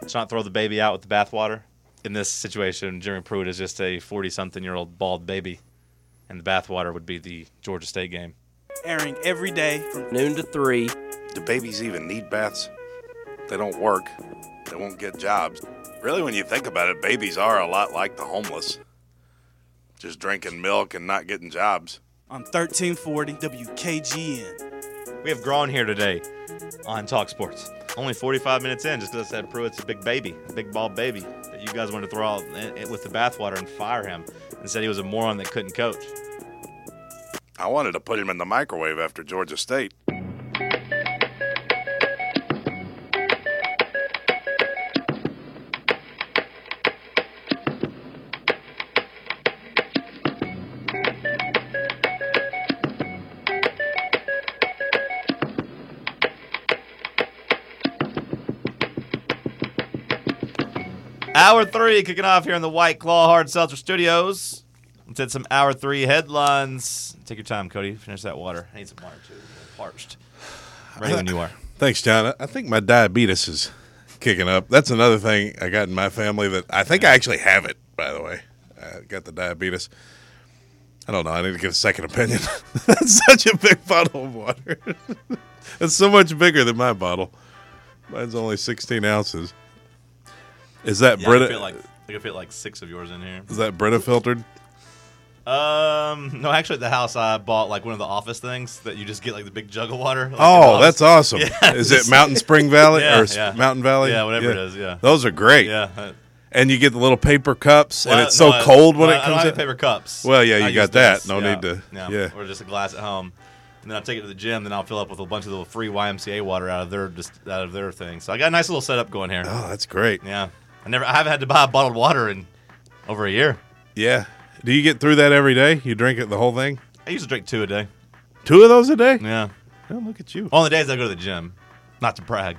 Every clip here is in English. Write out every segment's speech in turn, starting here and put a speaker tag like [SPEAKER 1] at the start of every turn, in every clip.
[SPEAKER 1] Let's not throw the baby out with the bathwater. In this situation, Jeremy Pruitt is just a 40-something-year-old bald baby, and the bathwater would be the Georgia State game.
[SPEAKER 2] Airing every day from
[SPEAKER 3] noon to 3.
[SPEAKER 4] Do babies even need baths? They don't work. They won't get jobs. Really, when you think about it, babies are a lot like the homeless. Just drinking milk and not getting jobs.
[SPEAKER 2] on 1340 WKGN.
[SPEAKER 1] We have Grawn here today on Talk Sports. Only 45 minutes in, just because I said Pruitt's a big baby, a big bald baby, that you guys wanted to throw out with the bathwater and fire him, and said he was a moron that couldn't coach.
[SPEAKER 4] I wanted to put him in the microwave after Georgia State.
[SPEAKER 1] Hour 3 kicking off here in the White Claw Hard Seltzer Studios. Let's hit some Hour 3 headlines. Take your time, Cody. Finish that water. I need some water, too. I'm parched. Ready when you are.
[SPEAKER 5] Thanks, John. I think my diabetes is kicking up. That's another thing I got in my family that I think I actually have it, by the way. I got the diabetes. I don't know. I need to get a second opinion. That's such a big bottle of water. It's so much bigger than my bottle. Mine's only 16 ounces. Is that Brita?
[SPEAKER 1] I could fit like 6 of yours in here.
[SPEAKER 5] Is that Brita filtered?
[SPEAKER 1] No, actually at the house I bought like one of the office things that you just get like the big jug of water. Like
[SPEAKER 5] Oh, that's awesome.
[SPEAKER 1] Yeah,
[SPEAKER 5] is it Mountain Spring Valley
[SPEAKER 1] Yeah,
[SPEAKER 5] or
[SPEAKER 1] yeah.
[SPEAKER 5] Mountain Valley?
[SPEAKER 1] Yeah, whatever it is, yeah.
[SPEAKER 5] Those are great.
[SPEAKER 1] Yeah.
[SPEAKER 5] And you get the little paper cups, and
[SPEAKER 1] Well,
[SPEAKER 5] it's so cold when it
[SPEAKER 1] I don't
[SPEAKER 5] comes
[SPEAKER 1] have
[SPEAKER 5] in.
[SPEAKER 1] paper cups.
[SPEAKER 5] Well, yeah,
[SPEAKER 1] I
[SPEAKER 5] you
[SPEAKER 1] use
[SPEAKER 5] got that.
[SPEAKER 1] this.
[SPEAKER 5] No need to. Yeah.
[SPEAKER 1] Or just a glass at home. And then I'll take it to the gym, then I'll fill up with a bunch of little free YMCA water out of their thing. So I got a nice little setup going here.
[SPEAKER 5] Oh, that's great.
[SPEAKER 1] Yeah. I haven't had to buy bottled water in over a year.
[SPEAKER 5] Yeah. Do you get through that every day? You drink it the whole thing?
[SPEAKER 1] I usually drink 2 a day.
[SPEAKER 5] 2 of those a day?
[SPEAKER 1] Yeah.
[SPEAKER 5] Oh, look at you.
[SPEAKER 1] On the days I go to the gym. Not to brag.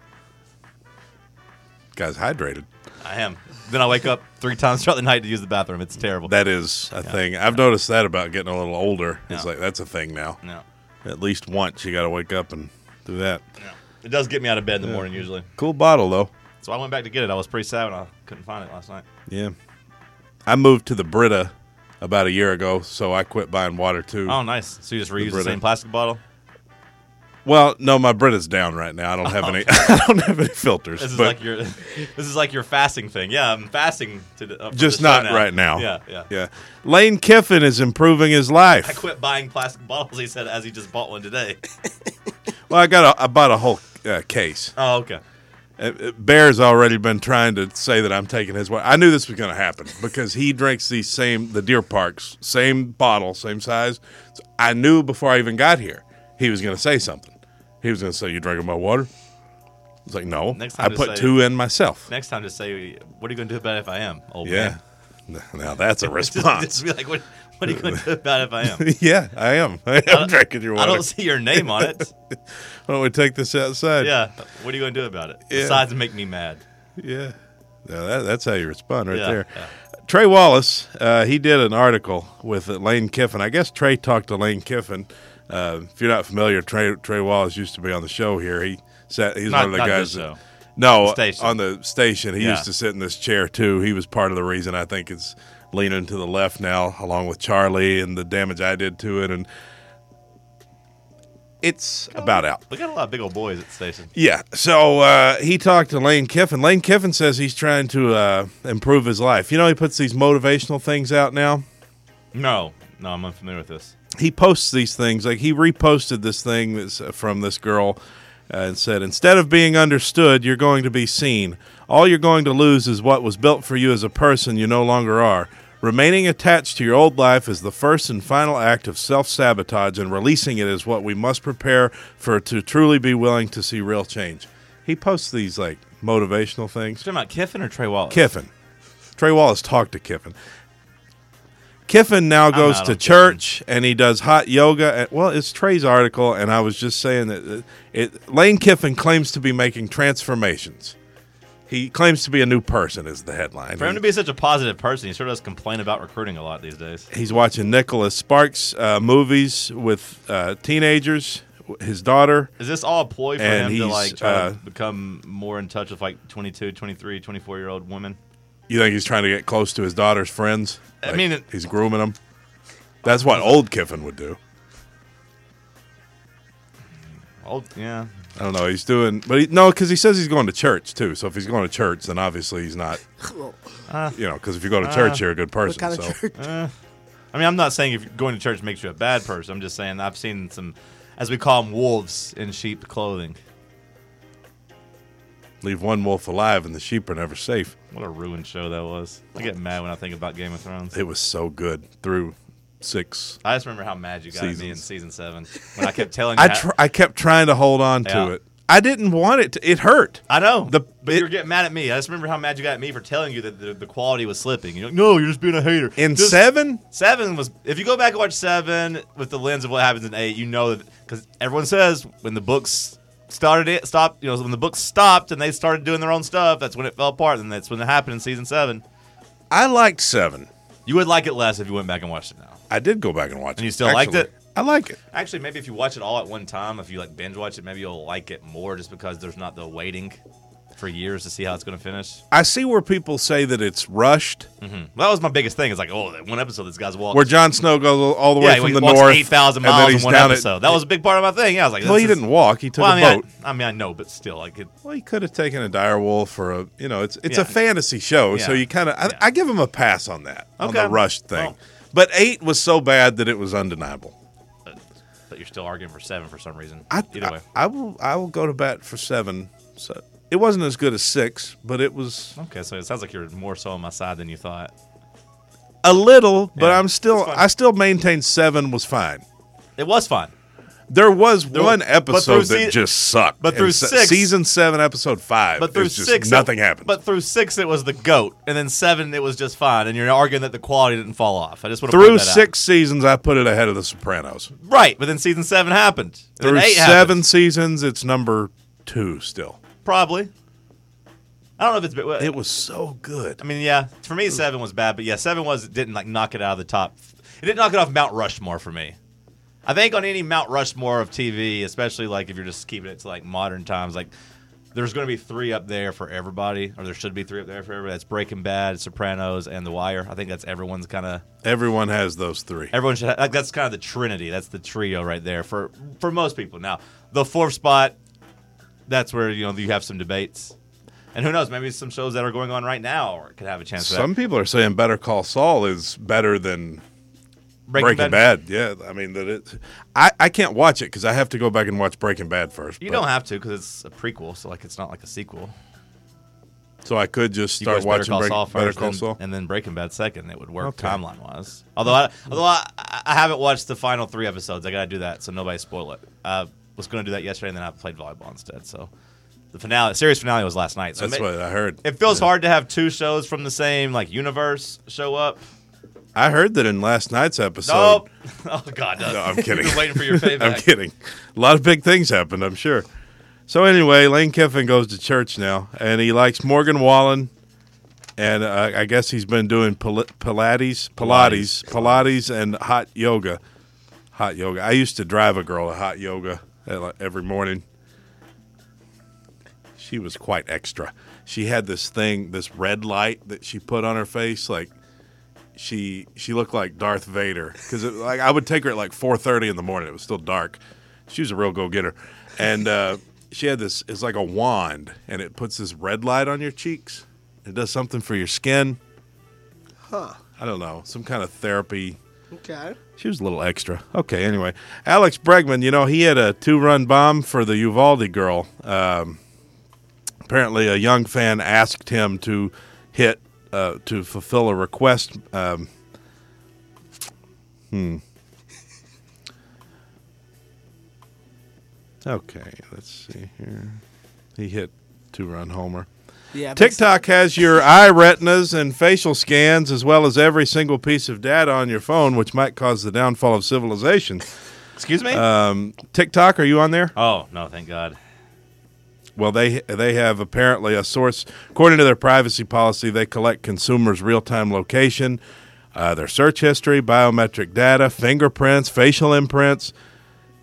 [SPEAKER 5] Guy's hydrated.
[SPEAKER 1] I am. Then I wake up 3 times throughout the night to use the bathroom. It's terrible.
[SPEAKER 5] That is a thing. I've noticed that about getting a little older. It's
[SPEAKER 1] Yeah.
[SPEAKER 5] like that's a thing now.
[SPEAKER 1] No.
[SPEAKER 5] At least once you got to wake up and do that.
[SPEAKER 1] No. It does get me out of bed in the morning usually.
[SPEAKER 5] Cool bottle, though.
[SPEAKER 1] So I went back to get it. I was pretty sad when I couldn't find it last night.
[SPEAKER 5] Yeah. I moved to the Brita about a year ago, so I quit buying water, too.
[SPEAKER 1] Oh, nice. So you just reuse the
[SPEAKER 5] Brita.
[SPEAKER 1] same plastic bottle?
[SPEAKER 5] Well, no, my Brita's down right now. I don't have any. I don't have any filters.
[SPEAKER 1] This is
[SPEAKER 5] but
[SPEAKER 1] like your fasting thing. Yeah, I'm fasting for
[SPEAKER 5] just
[SPEAKER 1] the show
[SPEAKER 5] not
[SPEAKER 1] now.
[SPEAKER 5] right now.
[SPEAKER 1] Yeah.
[SPEAKER 5] Lane Kiffin is improving his life.
[SPEAKER 1] I quit buying plastic bottles. He said as he just bought one today.
[SPEAKER 5] Well, I bought a whole case.
[SPEAKER 1] Oh, okay.
[SPEAKER 5] Bear's already been trying to say that I'm taking his way. I knew this was going to happen because he drinks the Deer Parks, same bottle, same size. So I knew before I even got here he was going to say something. He was going to say, "You drinking my water?" I was like, "No,
[SPEAKER 1] Next time
[SPEAKER 5] I
[SPEAKER 1] to
[SPEAKER 5] put
[SPEAKER 1] say-
[SPEAKER 5] 2 in myself."
[SPEAKER 1] Next time, just say, "What are you going to do about it if I am, old
[SPEAKER 5] Yeah.
[SPEAKER 1] man?"
[SPEAKER 5] Now that's a response.
[SPEAKER 1] just be like, "What are you going to do about it if I am?"
[SPEAKER 5] Yeah, I am. I am drinking your water.
[SPEAKER 1] I don't see your name on it.
[SPEAKER 5] Why don't we take this outside?
[SPEAKER 1] Yeah. What are you going to do about it?
[SPEAKER 5] Yeah.
[SPEAKER 1] Besides make me mad.
[SPEAKER 5] Yeah. No, that's how you respond right
[SPEAKER 1] Yeah,
[SPEAKER 5] there.
[SPEAKER 1] yeah.
[SPEAKER 5] Trey Wallace, he did an article with Lane Kiffin. I guess Trey talked to Lane Kiffin. If you're not familiar, Trey Wallace used to be on the show here. He's one of the
[SPEAKER 1] Not
[SPEAKER 5] guys.
[SPEAKER 1] this show.
[SPEAKER 5] No,
[SPEAKER 1] Station.
[SPEAKER 5] on the station. He
[SPEAKER 1] Yeah.
[SPEAKER 5] used to sit in this chair too. He was part of the reason I think it's leaning to the left now, along with Charlie and the damage I did to it. And it's about out.
[SPEAKER 1] We got a lot of big old boys at the station.
[SPEAKER 5] Yeah, so he talked to Lane Kiffin. Lane Kiffin says he's trying to improve his life. You know, he puts these motivational things out now.
[SPEAKER 1] No, I'm unfamiliar with this.
[SPEAKER 5] He posts these things. Like he reposted this thing that's from this girl and said, "Instead of being understood, you're going to be seen. All you're going to lose is what was built for you as a person you no longer are. Remaining attached to your old life is the first and final act of self-sabotage, and releasing it is what we must prepare for to truly be willing to see real change." He posts these like motivational things.
[SPEAKER 1] You talking about Kiffin or Trey Wallace?
[SPEAKER 5] Kiffin. Trey Wallace talked to Kiffin. Kiffin now goes
[SPEAKER 1] out
[SPEAKER 5] to
[SPEAKER 1] on
[SPEAKER 5] church and he does hot yoga. Well, it's Trey's article, and I was just saying that Lane Kiffin claims to be making transformations. He claims to be a new person is the headline.
[SPEAKER 1] For him to be such a positive person, he sure does complain about recruiting a lot these days.
[SPEAKER 5] He's watching Nicholas Sparks movies with teenagers, his daughter.
[SPEAKER 1] Is this all a ploy for
[SPEAKER 5] And
[SPEAKER 1] him to
[SPEAKER 5] he's,
[SPEAKER 1] like try to become more in touch with like 22, 23, 24-year-old women?
[SPEAKER 5] You think he's trying to get close to his daughter's friends?
[SPEAKER 1] I mean,
[SPEAKER 5] he's grooming them. That's what old Kiffin would do.
[SPEAKER 1] Yeah.
[SPEAKER 5] I don't know. He's doing, but no, because he says he's going to church too. So if he's going to church, then obviously he's not. Because if you go to church, you're a good person.
[SPEAKER 3] What kind of church?
[SPEAKER 1] I mean, I'm not saying if going to church makes you a bad person. I'm just saying I've seen some, as we call them, wolves in sheep clothing.
[SPEAKER 5] Leave one wolf alive, and the sheep are never safe.
[SPEAKER 1] What a ruined show that was. I get mad when I think about Game of Thrones.
[SPEAKER 5] It was so good through 6.
[SPEAKER 1] I just remember how mad you got at me in season 7 when I kept telling you.
[SPEAKER 5] I kept trying to hold on to it. I didn't want it to. It hurt.
[SPEAKER 1] I know. But you're getting mad at me. I just remember how mad you got at me for telling you that the quality was slipping. You're like, no, you're just being a hater.
[SPEAKER 5] In 7?
[SPEAKER 1] 7 was, if you go back and watch 7 with the lens of what happens in 8, you know that, because everyone says when the books when the books stopped and they started doing their own stuff, that's when it fell apart, and that's when it happened in season 7.
[SPEAKER 5] I liked 7.
[SPEAKER 1] You would like it less if you went back and watched it now.
[SPEAKER 5] I did go back and watch it.
[SPEAKER 1] And you still liked it?
[SPEAKER 5] I like it.
[SPEAKER 1] Actually, maybe if you watch it all at one time, if you like binge watch it, maybe you'll like it more just because there's not the waiting for years to see how it's going to finish.
[SPEAKER 5] I see where people say that it's rushed.
[SPEAKER 1] Mm-hmm. That was my biggest thing. It's like, that one episode this guy's walking.
[SPEAKER 5] Where Jon Snow goes all the way from the
[SPEAKER 1] walks
[SPEAKER 5] north.
[SPEAKER 1] 8,000 miles in one episode. That was a big part of my thing. Yeah, I was like,
[SPEAKER 5] well, he didn't walk. He took a boat.
[SPEAKER 1] I know, but still.
[SPEAKER 5] Well, he could have taken a dire wolf or a, it's a fantasy show. So you kind of, I give him a pass on that, on the rushed thing. Well, but 8 was so bad that it was undeniable.
[SPEAKER 1] But you're still arguing for 7 for some reason.
[SPEAKER 5] Either way. I will go to bat for 7. So it wasn't as good as 6, but it was
[SPEAKER 1] okay. So it sounds like you're more so on my side than you thought.
[SPEAKER 5] A little, but I still maintain 7 was fine.
[SPEAKER 1] It was fine.
[SPEAKER 5] There was one episode that just sucked.
[SPEAKER 1] But through 6,
[SPEAKER 5] season 7, episode 5,
[SPEAKER 1] but through 6,
[SPEAKER 5] nothing happened.
[SPEAKER 1] But through 6, it was the GOAT, and then 7, it was just fine. And you're arguing that the quality didn't fall off. I just want to
[SPEAKER 5] through
[SPEAKER 1] point that
[SPEAKER 5] 6 seasons, I put it ahead of The Sopranos.
[SPEAKER 1] Right, but then season 7 happened. And
[SPEAKER 5] through
[SPEAKER 1] then 8
[SPEAKER 5] 7
[SPEAKER 1] happened.
[SPEAKER 5] seasons, it's number 2 still.
[SPEAKER 1] Probably. I don't know if it's.
[SPEAKER 5] It was so good.
[SPEAKER 1] I mean, yeah, for me 7 was bad, but yeah, 7 didn't like knock it out of the top. It didn't knock it off Mount Rushmore for me. I think on any Mount Rushmore of TV, especially like if you're just keeping it to like modern times, like there's going to be 3 up there for everybody, or there should be 3 up there for everybody. That's Breaking Bad, Sopranos, and The Wire. I think that's everyone's kind of.
[SPEAKER 5] Everyone has those 3.
[SPEAKER 1] Everyone should. That's kind of the trinity. That's the trio right there for most people. Now the 4th spot, that's where you have some debates. And who knows? Maybe some shows that are going on right now could have a chance.
[SPEAKER 5] Some people are saying Better Call Saul is better than Breaking Bad. Yeah, I mean I can't watch it because I have to go back and watch Breaking Bad first.
[SPEAKER 1] You don't have to because it's a prequel, so like it's not like a sequel.
[SPEAKER 5] So I could just start watching Better Call Saul
[SPEAKER 1] and then Breaking Bad second. It would work timeline wise. Although I haven't watched the final 3 episodes. I got to do that so nobody spoil it. I was going to do that yesterday, and then I played volleyball instead. So. The series finale was last night. So
[SPEAKER 5] that's what I heard.
[SPEAKER 1] It feels hard to have 2 shows from the same universe show up.
[SPEAKER 5] I heard that in last night's episode.
[SPEAKER 1] Nope. Oh God, no!
[SPEAKER 5] I'm kidding.
[SPEAKER 1] You've been waiting for your payback.
[SPEAKER 5] I'm kidding. A lot of big things happened, I'm sure. So anyway, Lane Kiffin goes to church now, and he likes Morgan Wallen, and I guess he's been doing Pilates, and hot yoga. Hot yoga. I used to drive a girl to hot yoga every morning. She was quite extra. She had this red light that she put on her face, like she looked like Darth Vader. Because I would take her at 4:30 in the morning. It was still dark. She was a real go-getter, and she had this. It's like a wand, and it puts this red light on your cheeks. It does something for your skin.
[SPEAKER 3] Huh?
[SPEAKER 5] I don't know, some kind of therapy.
[SPEAKER 3] Okay.
[SPEAKER 5] She was a little extra. Okay. Anyway, Alex Bregman. He had a 2-run bomb for the Uvalde girl. Apparently, a young fan asked him to hit to fulfill a request. Okay, let's see here. He hit 2-run homer.
[SPEAKER 3] Yeah.
[SPEAKER 5] TikTok has your eye retinas and facial scans, as well as every single piece of data on your phone, which might cause the downfall of civilization.
[SPEAKER 1] Excuse me?
[SPEAKER 5] TikTok, are you on there?
[SPEAKER 1] Oh no, thank God.
[SPEAKER 5] Well, they have apparently a source. According to their privacy policy, they collect consumers' real-time location, their search history, biometric data, fingerprints, facial imprints,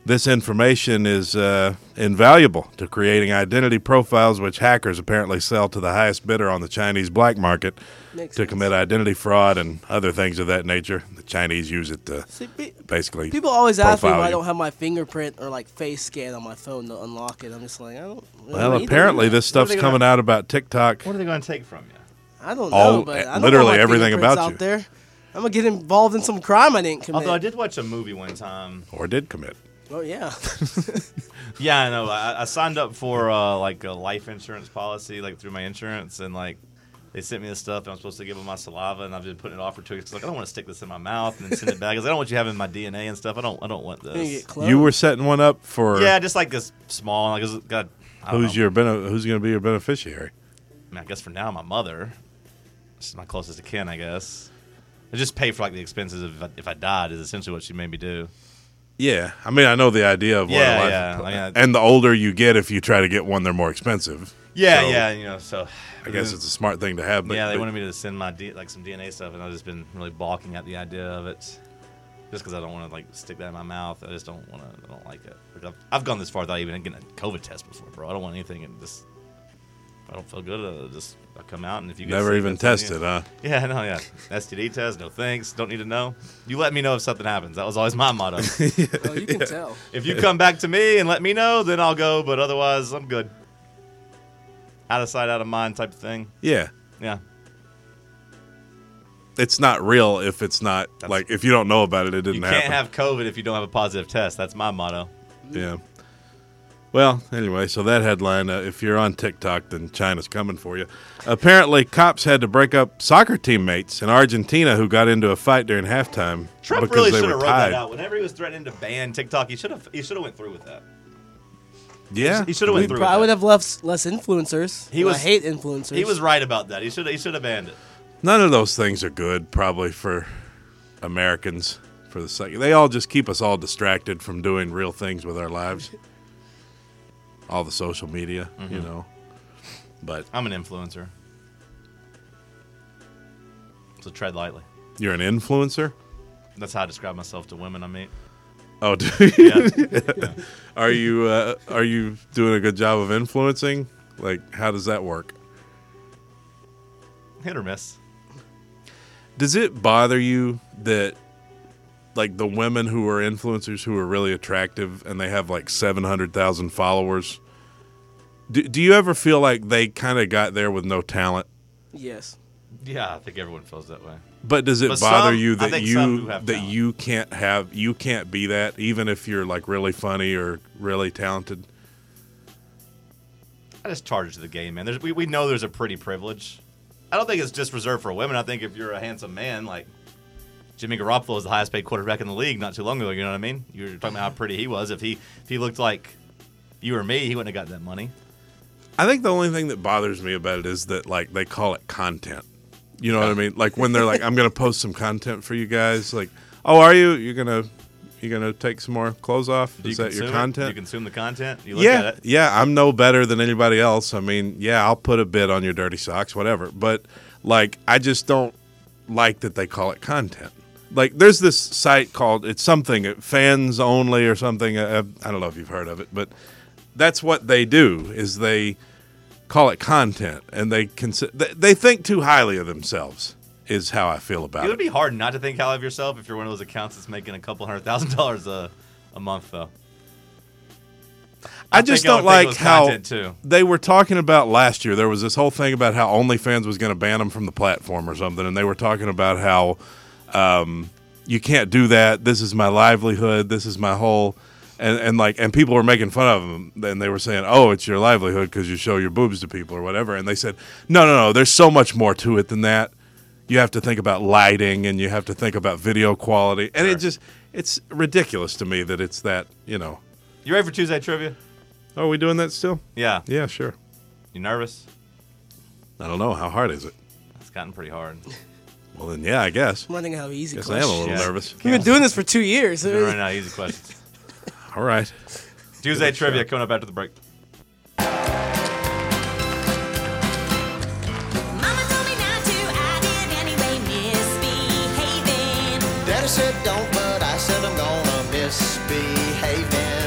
[SPEAKER 5] This information is invaluable to creating identity profiles, which hackers apparently sell to the highest bidder on the Chinese black market
[SPEAKER 3] Makes
[SPEAKER 5] to
[SPEAKER 3] sense.
[SPEAKER 5] commit identity fraud and other things of that nature. The Chinese use it to
[SPEAKER 3] See,
[SPEAKER 5] basically
[SPEAKER 3] people always ask me
[SPEAKER 5] profile
[SPEAKER 3] why I
[SPEAKER 5] you.
[SPEAKER 3] don't have my fingerprint or like face scan on my phone to unlock it. I'm just like, I don't.
[SPEAKER 5] Well,
[SPEAKER 3] either.
[SPEAKER 5] apparently this stuff's
[SPEAKER 1] they
[SPEAKER 5] coming out about TikTok.
[SPEAKER 1] What are they going to take from you?
[SPEAKER 3] I don't
[SPEAKER 5] all-
[SPEAKER 3] know, but I don't
[SPEAKER 5] literally
[SPEAKER 3] want my
[SPEAKER 5] everything
[SPEAKER 3] fingerprints
[SPEAKER 5] about
[SPEAKER 3] out
[SPEAKER 5] you.
[SPEAKER 3] there. I'm gonna get involved in some crime I didn't commit.
[SPEAKER 1] Although I did watch a movie one time.
[SPEAKER 5] Or did commit.
[SPEAKER 3] Oh yeah.
[SPEAKER 1] Yeah, I know. I signed up for like a life insurance policy, like through my insurance, and like they sent me this stuff, and I'm supposed to give them my saliva, and I've been putting it off for 2 weeks. 'Cause, like I don't want to stick this in my mouth and then send it back. 'Cause I don't want you having my DNA and stuff. I don't want
[SPEAKER 3] You
[SPEAKER 1] this.
[SPEAKER 3] get cloned.
[SPEAKER 5] You were setting one up for
[SPEAKER 1] Yeah, just like this small. Like it's got. I don't
[SPEAKER 5] who's
[SPEAKER 1] know.
[SPEAKER 5] who's going to be your beneficiary?
[SPEAKER 1] I mean, I guess for now, my mother. She's my closest to kin, I guess. I just pay for like the expenses if I died is essentially what she made me do.
[SPEAKER 5] Yeah, I mean I know the idea of what
[SPEAKER 1] Yeah,
[SPEAKER 5] a life,
[SPEAKER 1] yeah. I mean,
[SPEAKER 5] and the older you get, if you try to get one, they're more expensive.
[SPEAKER 1] Yeah,
[SPEAKER 5] So,
[SPEAKER 1] yeah, you know. So
[SPEAKER 5] I guess it's a smart thing to have. But,
[SPEAKER 1] yeah, they
[SPEAKER 5] but
[SPEAKER 1] wanted me to send my like some DNA stuff, and I've just been really balking at the idea of it, just because I don't want to like stick that in my mouth. I just don't want to. I don't like it. Like, I've gone this far without even getting a COVID test before, bro. I don't want anything, and just if I don't feel good, I'll come out, and if you get
[SPEAKER 5] never
[SPEAKER 1] sick,
[SPEAKER 5] even
[SPEAKER 1] that's on
[SPEAKER 5] tested,
[SPEAKER 1] you.
[SPEAKER 5] huh?
[SPEAKER 1] Yeah, no, yeah. STD test, no thanks. Don't need to know. You let me know if something happens. That was always my motto.
[SPEAKER 3] Oh, you can tell.
[SPEAKER 1] If you come back to me and let me know, then I'll go. But otherwise, I'm good. Out of sight, out of mind type of thing.
[SPEAKER 5] Yeah,
[SPEAKER 1] Yeah.
[SPEAKER 5] it's not real if it's not like if you don't know about it, it
[SPEAKER 1] You
[SPEAKER 5] didn't
[SPEAKER 1] can't
[SPEAKER 5] happen.
[SPEAKER 1] have COVID if you don't have a positive test. That's my motto.
[SPEAKER 5] Yeah. Well, anyway, so that headline, if you're on TikTok, then China's coming for you. Apparently, cops had to break up soccer teammates in Argentina who got into a fight during halftime
[SPEAKER 1] Trump
[SPEAKER 5] because
[SPEAKER 1] really
[SPEAKER 5] they
[SPEAKER 1] should
[SPEAKER 5] were
[SPEAKER 1] have wrote
[SPEAKER 5] tied.
[SPEAKER 1] that out. Whenever he was threatening to ban TikTok, he should have went through with that.
[SPEAKER 5] Yeah.
[SPEAKER 1] He should have went through with
[SPEAKER 3] I
[SPEAKER 1] that.
[SPEAKER 3] would have left less influencers.
[SPEAKER 1] He was-
[SPEAKER 3] I hate influencers.
[SPEAKER 1] He was right about that. He should have banned it.
[SPEAKER 5] None of those things are good, probably, for Americans. For the second, they all just keep us all distracted from doing real things with our lives. All the social media, you know. But
[SPEAKER 1] I'm an influencer. So tread lightly.
[SPEAKER 5] you're an influencer.
[SPEAKER 1] That's how I describe myself to women I meet.
[SPEAKER 5] Oh, do you?
[SPEAKER 1] Yeah.
[SPEAKER 5] Are you doing a good job of influencing? Like, how does that work?
[SPEAKER 1] Hit or miss.
[SPEAKER 5] Does it bother you that, like, the women who are influencers who are really attractive and they have like 700,000 followers? Do you ever feel like they kind of got there with no talent?
[SPEAKER 3] Yes.
[SPEAKER 1] Yeah, I think everyone feels that way.
[SPEAKER 5] But does it
[SPEAKER 1] But
[SPEAKER 5] bother
[SPEAKER 1] some-
[SPEAKER 5] you
[SPEAKER 1] I
[SPEAKER 5] that
[SPEAKER 1] think some do
[SPEAKER 5] you
[SPEAKER 1] have
[SPEAKER 5] that
[SPEAKER 1] talent.
[SPEAKER 5] you can't be that even if you're like really funny or really talented?
[SPEAKER 1] I just charge it to the game, man. We know there's a pretty privilege. I don't think it's just reserved for women. I think if you're a handsome man, like Jimmy Garoppolo is the highest paid quarterback in the league not too long ago. You know what I mean? You were talking about how pretty he was. If he looked like you or me, he wouldn't have got that money.
[SPEAKER 5] I think the only thing that bothers me about it is that like they call it content. You know what I mean? Like when they're like, "I'm going to post some content for you guys." Like, "Oh, are you? You're gonna take some more clothes off?
[SPEAKER 1] Do
[SPEAKER 5] Is
[SPEAKER 1] you
[SPEAKER 5] that your
[SPEAKER 1] consume it? Do
[SPEAKER 5] content?"
[SPEAKER 1] you consume the content? You look at it.
[SPEAKER 5] Yeah, I'm no better than anybody else. I mean, yeah, I'll put a bid on your dirty socks, whatever. But like, I just don't like that they call it content. Like, there's this site called it's something Fans Only or something. I don't know if you've heard of it, but that's what they do is they call it content, and they think too highly of themselves. Is how I feel about
[SPEAKER 1] It
[SPEAKER 5] it.
[SPEAKER 1] would be hard not to think highly of yourself if you're one of those accounts that's making a couple $100,000 a month, though.
[SPEAKER 5] I just
[SPEAKER 1] think I
[SPEAKER 5] don't
[SPEAKER 1] would think it
[SPEAKER 5] like
[SPEAKER 1] was
[SPEAKER 5] how
[SPEAKER 1] content, too.
[SPEAKER 5] they were talking about last year. There was this whole thing about how OnlyFans was going to ban them from the platform or something, and they were talking about how you can't do that. This is my livelihood. This is my whole, and people were making fun of them. And they were saying, "Oh, it's your livelihood because you show your boobs to people or whatever." And they said, "No. There's so much more to it than that. You have to think about lighting and you have to think about video quality." And it's ridiculous to me that it's that, you know.
[SPEAKER 1] You ready for Tuesday trivia?
[SPEAKER 5] Oh, are we doing that still?
[SPEAKER 1] Yeah.
[SPEAKER 5] Yeah, sure.
[SPEAKER 1] You nervous?
[SPEAKER 5] I don't know. How hard is it?
[SPEAKER 1] It's gotten pretty hard.
[SPEAKER 5] Well, then, yeah, I guess.
[SPEAKER 3] I'm running out of easy
[SPEAKER 5] Guess I am a
[SPEAKER 3] questions.
[SPEAKER 5] little
[SPEAKER 1] Yeah.
[SPEAKER 5] nervous.
[SPEAKER 3] We've been doing this for 2 years.
[SPEAKER 1] We're running out of easy questions.
[SPEAKER 5] All right.
[SPEAKER 1] Tuesday trivia coming up after the break.
[SPEAKER 6] Mama told me not to, I did anyway, misbehaving.
[SPEAKER 7] Daddy said don't, but I said I'm gonna misbehaving.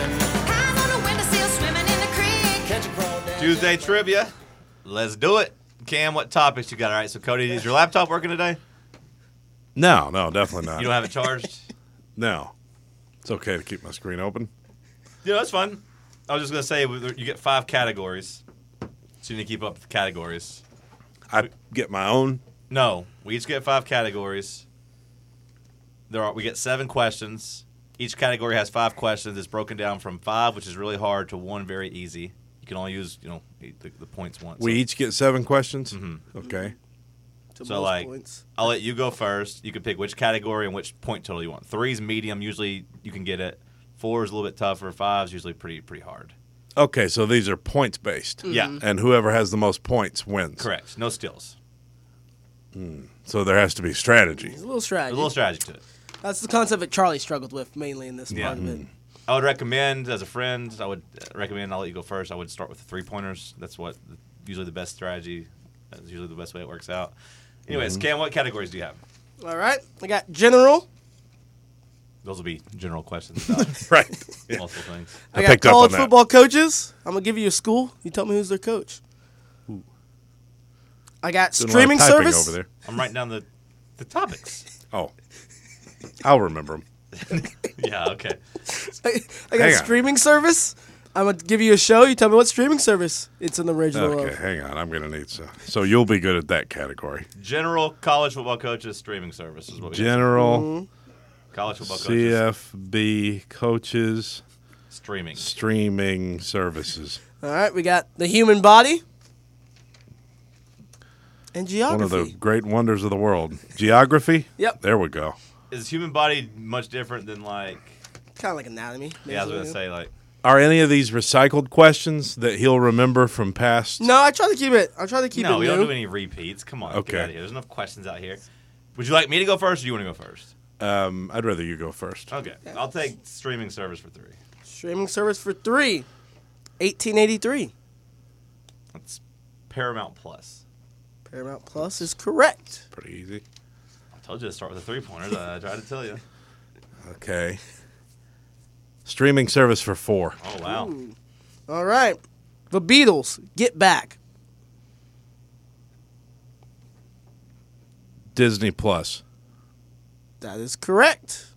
[SPEAKER 1] Tuesday trivia. Let's do it. Cam, what topics you got? All right, so Cody, is your laptop working today?
[SPEAKER 5] No, definitely not.
[SPEAKER 1] You don't have it charged?
[SPEAKER 5] No. It's okay to keep my screen open.
[SPEAKER 1] Yeah, that's fun. I was just going to say, you get 5 categories. So you need to keep up with the categories.
[SPEAKER 5] I get my own.
[SPEAKER 1] No, we each get 5 categories. We get 7 questions. Each category has 5 questions. It's broken down from 5, which is really hard, to 1, very easy. You can only use, the points once.
[SPEAKER 5] We each get 7 questions?
[SPEAKER 1] Mm-hmm.
[SPEAKER 5] Okay.
[SPEAKER 3] To
[SPEAKER 1] So,
[SPEAKER 3] most
[SPEAKER 1] like,
[SPEAKER 3] points.
[SPEAKER 1] I'll let you go first. You can pick which category and which point total you want. 3 is medium. Usually you can get it. 4 is a little bit tougher. 5 is usually pretty hard.
[SPEAKER 5] Okay, so these are points based.
[SPEAKER 1] Yeah.
[SPEAKER 5] And whoever has the most points wins.
[SPEAKER 1] Correct. No steals.
[SPEAKER 5] So there has to be strategy.
[SPEAKER 3] There's a little strategy.
[SPEAKER 1] There's a little strategy to it.
[SPEAKER 3] That's the concept that Charlie struggled with mainly in this part of it.
[SPEAKER 1] I would recommend, as a friend, I'll let you go first. I would start with the 3-pointers. That's usually the best strategy. That's usually the best way it works out. Anyways, Cam, what categories do you have?
[SPEAKER 3] All right. I got general.
[SPEAKER 1] Those will be general questions about
[SPEAKER 5] Right.
[SPEAKER 1] multiple things.
[SPEAKER 3] I
[SPEAKER 5] I
[SPEAKER 3] got
[SPEAKER 5] picked up
[SPEAKER 3] college
[SPEAKER 5] on that.
[SPEAKER 3] football coaches. I'm going to give you a school. You tell me who's their coach. I got
[SPEAKER 5] Doing a lot of
[SPEAKER 3] streaming
[SPEAKER 5] typing
[SPEAKER 3] service.
[SPEAKER 5] over there.
[SPEAKER 1] I'm writing down the topics.
[SPEAKER 5] Oh. I'll remember them.
[SPEAKER 1] Yeah, okay.
[SPEAKER 3] I got
[SPEAKER 5] Hang on.
[SPEAKER 3] streaming service. I'm going to give you a show. You tell me what streaming service it's in the original
[SPEAKER 5] Okay,
[SPEAKER 3] of.
[SPEAKER 5] hang on. I'm going to need some. So you'll be good at that category.
[SPEAKER 1] General college football coaches streaming service is what we got.
[SPEAKER 5] General
[SPEAKER 1] College football coaches
[SPEAKER 5] CFB coaches
[SPEAKER 1] streaming.
[SPEAKER 5] streaming services.
[SPEAKER 3] All right. We got the human body and
[SPEAKER 5] One
[SPEAKER 3] geography.
[SPEAKER 5] of the great wonders of the world. Geography?
[SPEAKER 3] Yep.
[SPEAKER 5] There we go.
[SPEAKER 1] Is human body much different than like?
[SPEAKER 3] Kind of like anatomy.
[SPEAKER 1] Yeah, I was gonna
[SPEAKER 3] basically.
[SPEAKER 1] say like.
[SPEAKER 5] Are any of these recycled questions that he'll remember from past?
[SPEAKER 3] No, I try to keep it. I try to keep
[SPEAKER 1] No,
[SPEAKER 3] it
[SPEAKER 1] we
[SPEAKER 3] new.
[SPEAKER 1] don't do any repeats. Come on,
[SPEAKER 5] Okay.
[SPEAKER 1] get out of here. There's enough questions out here. Would you like me to go first, or you want to go first?
[SPEAKER 5] I'd rather you go first.
[SPEAKER 1] Okay, I'll take streaming service for 3.
[SPEAKER 3] Streaming service for 3. 1883.
[SPEAKER 1] That's Paramount Plus.
[SPEAKER 3] Paramount Plus is correct.
[SPEAKER 5] Pretty easy.
[SPEAKER 1] I told you to start with the 3-pointers. I tried to tell you.
[SPEAKER 5] Okay. Streaming service for 4.
[SPEAKER 1] Oh wow.
[SPEAKER 3] All right. The Beatles, Get Back.
[SPEAKER 5] Disney Plus.
[SPEAKER 3] That is correct.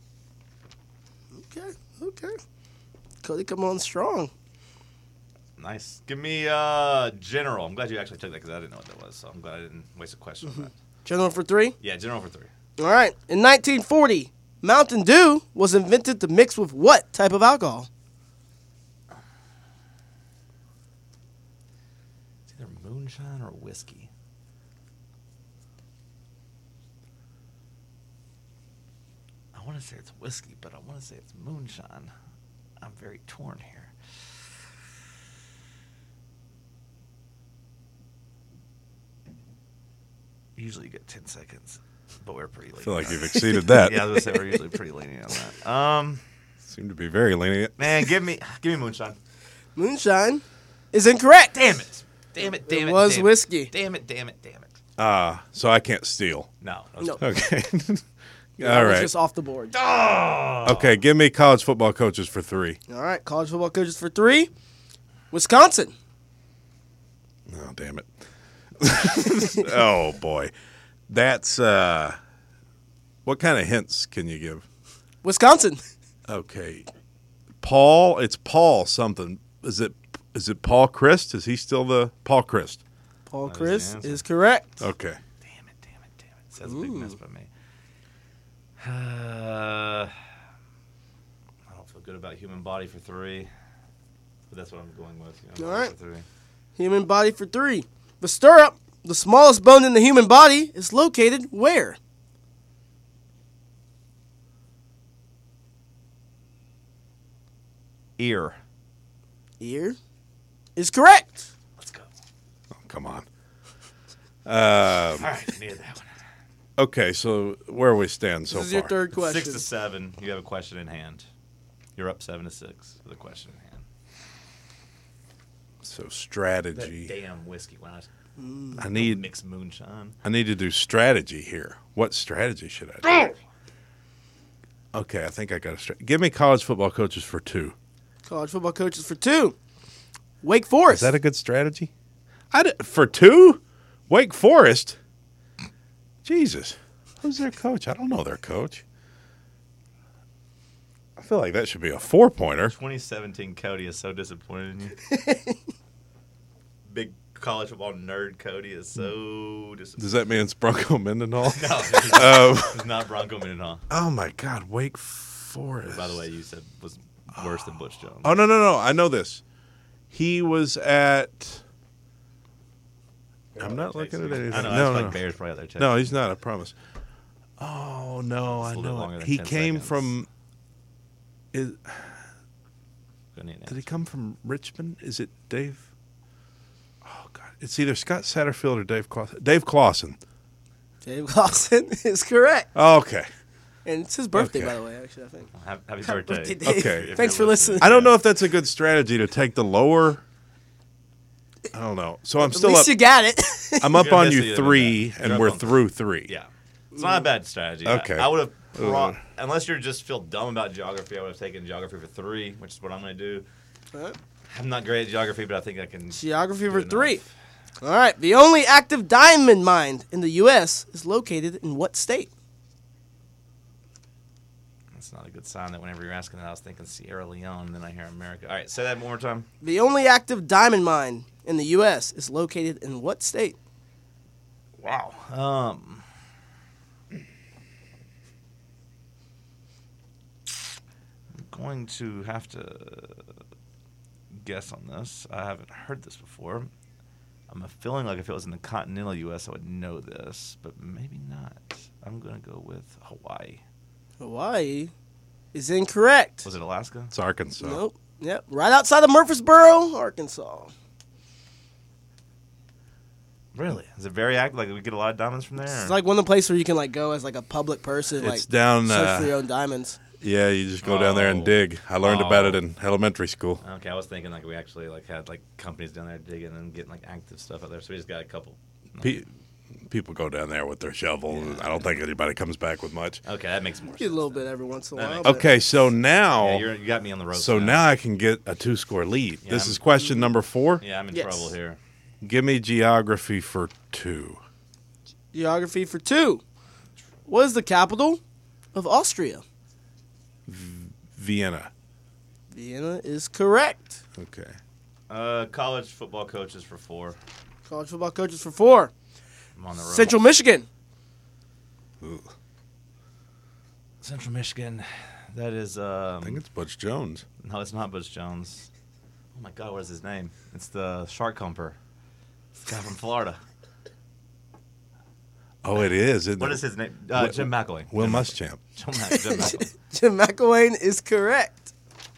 [SPEAKER 3] Okay. Cody, come on strong.
[SPEAKER 1] Nice. Give me general. I'm glad you actually took that because I didn't know what that was. So I'm glad I didn't waste a question on that.
[SPEAKER 3] General for 3.
[SPEAKER 1] Yeah, general for 3.
[SPEAKER 3] All right. In 1940, Mountain Dew was invented to mix with what type of alcohol?
[SPEAKER 1] It's either moonshine or whiskey. I want to say it's whiskey, but I want to say it's moonshine. I'm very torn here. Usually you get 10 seconds, but we're pretty late.
[SPEAKER 5] I feel like you've exceeded that.
[SPEAKER 1] Yeah, I was gonna say we're usually pretty lenient on that.
[SPEAKER 5] Seem to be very lenient.
[SPEAKER 1] Man, give me moonshine.
[SPEAKER 3] Moonshine is incorrect.
[SPEAKER 1] Damn it! Damn it! Damn it!
[SPEAKER 3] It was
[SPEAKER 1] damn
[SPEAKER 3] whiskey.
[SPEAKER 1] It. Damn it! Damn it! Damn it!
[SPEAKER 5] So I can't steal.
[SPEAKER 1] No.
[SPEAKER 3] No.
[SPEAKER 5] Okay.
[SPEAKER 3] That
[SPEAKER 5] All
[SPEAKER 3] was
[SPEAKER 5] right.
[SPEAKER 3] just off the board.
[SPEAKER 5] Okay, give me college football coaches for 3.
[SPEAKER 3] All right. College football coaches for 3. Wisconsin.
[SPEAKER 5] Oh, damn it. Oh, boy. That's, what kind of hints can you give?
[SPEAKER 3] Wisconsin.
[SPEAKER 5] Okay. Paul, it's Paul something. Is it Paul Christ? Is he still the Paul Christ?
[SPEAKER 3] Paul
[SPEAKER 1] That is
[SPEAKER 3] Chris
[SPEAKER 1] the answer.
[SPEAKER 3] is correct.
[SPEAKER 5] Okay.
[SPEAKER 1] Damn it! Damn it! Damn it! That's a big miss by me. I don't feel good about human body for 3, but that's what I'm going with. Human
[SPEAKER 3] All
[SPEAKER 1] body
[SPEAKER 3] right.
[SPEAKER 1] For 3.
[SPEAKER 3] Human body for 3. The stirrup, the smallest bone in the human body, is located where?
[SPEAKER 1] Ear.
[SPEAKER 3] Ear is correct.
[SPEAKER 1] Let's go.
[SPEAKER 5] Oh, come on.
[SPEAKER 1] All right, needed that one.
[SPEAKER 5] Okay, so where we stand so
[SPEAKER 3] This is
[SPEAKER 5] far?
[SPEAKER 3] your third question.
[SPEAKER 1] 6 to 7. You have a question in hand. You're up 7 to 6 with a question in hand.
[SPEAKER 5] So
[SPEAKER 1] That
[SPEAKER 5] strategy.
[SPEAKER 1] damn whiskey. When
[SPEAKER 5] I need
[SPEAKER 1] mix moonshine.
[SPEAKER 5] to do strategy here. What strategy should I do? Okay, I think I got a strategy. Give me college football coaches for 2.
[SPEAKER 3] College football coaches for 2. Wake Forest.
[SPEAKER 5] Is that a good strategy? For 2? Wake Forest? Jesus. Who's their coach? I don't know their coach. I feel like that should be a 4-pointer.
[SPEAKER 1] 2017 Cody is so disappointed in you. Big college football nerd Cody is so disappointed.
[SPEAKER 5] Does that mean it's Bronco Mendenhall?
[SPEAKER 1] No, it's not Bronco Mendenhall.
[SPEAKER 5] Oh, my God. Wake Forest.
[SPEAKER 1] By the way, you said was worse than Butch Jones.
[SPEAKER 5] Oh, no. I know this. He was at... I'm not looking at anything.
[SPEAKER 1] I know.
[SPEAKER 5] No,
[SPEAKER 1] I
[SPEAKER 5] no.
[SPEAKER 1] like Bears probably out there. Chasing.
[SPEAKER 5] No, he's not. I promise. Oh no, I
[SPEAKER 1] It's a little bit
[SPEAKER 5] know.
[SPEAKER 1] longer than
[SPEAKER 5] He
[SPEAKER 1] 10
[SPEAKER 5] came
[SPEAKER 1] seconds.
[SPEAKER 5] from.
[SPEAKER 1] Gonna need an
[SPEAKER 5] Did he
[SPEAKER 1] answer.
[SPEAKER 5] come from Richmond? Is it Dave? Oh God, it's either Scott Satterfield or Dave Clawson. Dave Clawson.
[SPEAKER 3] Dave Clawson is correct.
[SPEAKER 5] Oh, okay.
[SPEAKER 3] And it's his birthday,
[SPEAKER 5] Okay.
[SPEAKER 3] by the way, actually, I think.
[SPEAKER 1] Happy birthday.
[SPEAKER 3] Birthday, Dave.
[SPEAKER 5] Okay.
[SPEAKER 1] If
[SPEAKER 3] Thanks
[SPEAKER 1] you're
[SPEAKER 3] for listening.
[SPEAKER 5] I don't know if that's a good strategy to take the lower. I don't know. So I'm
[SPEAKER 3] At
[SPEAKER 5] still
[SPEAKER 3] least
[SPEAKER 5] up.
[SPEAKER 3] you got it.
[SPEAKER 5] I'm up
[SPEAKER 1] You're
[SPEAKER 5] on
[SPEAKER 1] gonna
[SPEAKER 5] you
[SPEAKER 1] miss it
[SPEAKER 5] 3,
[SPEAKER 1] either way.
[SPEAKER 5] and
[SPEAKER 1] You're
[SPEAKER 5] we're
[SPEAKER 1] up on
[SPEAKER 5] through 3.
[SPEAKER 1] Yeah. It's not a bad strategy.
[SPEAKER 5] Okay.
[SPEAKER 1] I would have, unless you just feel dumb about geography, I would have taken geography for 3, which is what I'm going to do.
[SPEAKER 3] Alright.
[SPEAKER 1] I'm not great at geography, but I think I can.
[SPEAKER 3] Geography for
[SPEAKER 1] do
[SPEAKER 3] 3.
[SPEAKER 1] enough.
[SPEAKER 3] All right. The only active diamond mine in the U.S. is located in what state?
[SPEAKER 1] That's not a good sign that whenever you're asking that, I was thinking Sierra Leone, and then I hear America. All right, say that one more time.
[SPEAKER 3] The only active diamond mine in the U.S. is located in what state?
[SPEAKER 1] Wow. I'm going to have to guess on this. I haven't heard this before. I'm feeling like if it was in the continental U.S., I would know this, but maybe not. I'm going to go with Hawaii.
[SPEAKER 3] Hawaii is incorrect.
[SPEAKER 1] Was it Alaska?
[SPEAKER 5] It's Arkansas.
[SPEAKER 3] Nope. Yep. Right outside of Murfreesboro, Arkansas.
[SPEAKER 1] Really? Is it very active? Like, we get a lot of diamonds from there?
[SPEAKER 3] It's like one of the places where you can like go as like a public person,
[SPEAKER 5] It's
[SPEAKER 3] like
[SPEAKER 5] down.
[SPEAKER 3] search for your own diamonds.
[SPEAKER 5] Yeah, you just go down there and
[SPEAKER 1] Oh.
[SPEAKER 5] dig. I learned about it
[SPEAKER 1] Oh.
[SPEAKER 5] in elementary school.
[SPEAKER 1] Okay, I was thinking like we actually like had like companies down there digging and getting like active stuff out there. So we just got a couple.
[SPEAKER 5] People go down there with their shovel. And I don't think anybody comes back with much.
[SPEAKER 1] Okay, that makes more sense.
[SPEAKER 3] Get a little bit every once in a
[SPEAKER 1] That
[SPEAKER 3] while.
[SPEAKER 1] makes
[SPEAKER 3] but-
[SPEAKER 5] Okay, so now,
[SPEAKER 1] Yeah, you got me on the road.
[SPEAKER 5] so now I can get a 2-score lead.
[SPEAKER 1] Yeah,
[SPEAKER 5] This
[SPEAKER 1] I'm-
[SPEAKER 5] is question number 4.
[SPEAKER 1] Yeah, I'm in
[SPEAKER 3] Yes.
[SPEAKER 1] trouble here.
[SPEAKER 5] Give me geography for 2.
[SPEAKER 3] Geography for 2. What is the capital of Austria?
[SPEAKER 5] Vienna.
[SPEAKER 3] Vienna is correct.
[SPEAKER 5] Okay.
[SPEAKER 1] College football coaches for 4.
[SPEAKER 3] College football coaches for 4.
[SPEAKER 1] I'm on the road.
[SPEAKER 3] Central Michigan.
[SPEAKER 1] Central Michigan. That is.
[SPEAKER 5] I think it's Butch Jones.
[SPEAKER 1] No, it's not Butch Jones. Oh my God, what is his name? It's the Shark Humper. It's the guy from Florida.
[SPEAKER 5] Oh, it is. Isn't
[SPEAKER 1] What
[SPEAKER 5] it?
[SPEAKER 1] is his name? Jim McElwain.
[SPEAKER 5] Will
[SPEAKER 1] Jim
[SPEAKER 5] Muschamp.
[SPEAKER 1] Jim McElwain.
[SPEAKER 3] Jim McElwain is correct.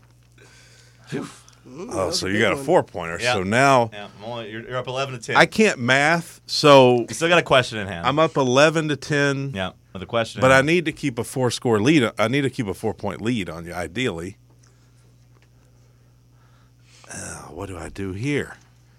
[SPEAKER 5] Oh, so
[SPEAKER 3] a
[SPEAKER 5] you
[SPEAKER 3] big
[SPEAKER 5] got a
[SPEAKER 3] one.
[SPEAKER 5] 4-pointer.
[SPEAKER 1] Yeah.
[SPEAKER 5] So now
[SPEAKER 1] Yeah, you're up 11 to 10.
[SPEAKER 5] I can't math, so
[SPEAKER 1] You still got a question in hand.
[SPEAKER 5] I'm up 11 to 10.
[SPEAKER 1] Yeah, with a question.
[SPEAKER 5] But
[SPEAKER 1] in
[SPEAKER 5] I
[SPEAKER 1] hand.
[SPEAKER 5] need to keep a 4-score lead. I need to keep a 4-point lead on you, ideally. What do I do here?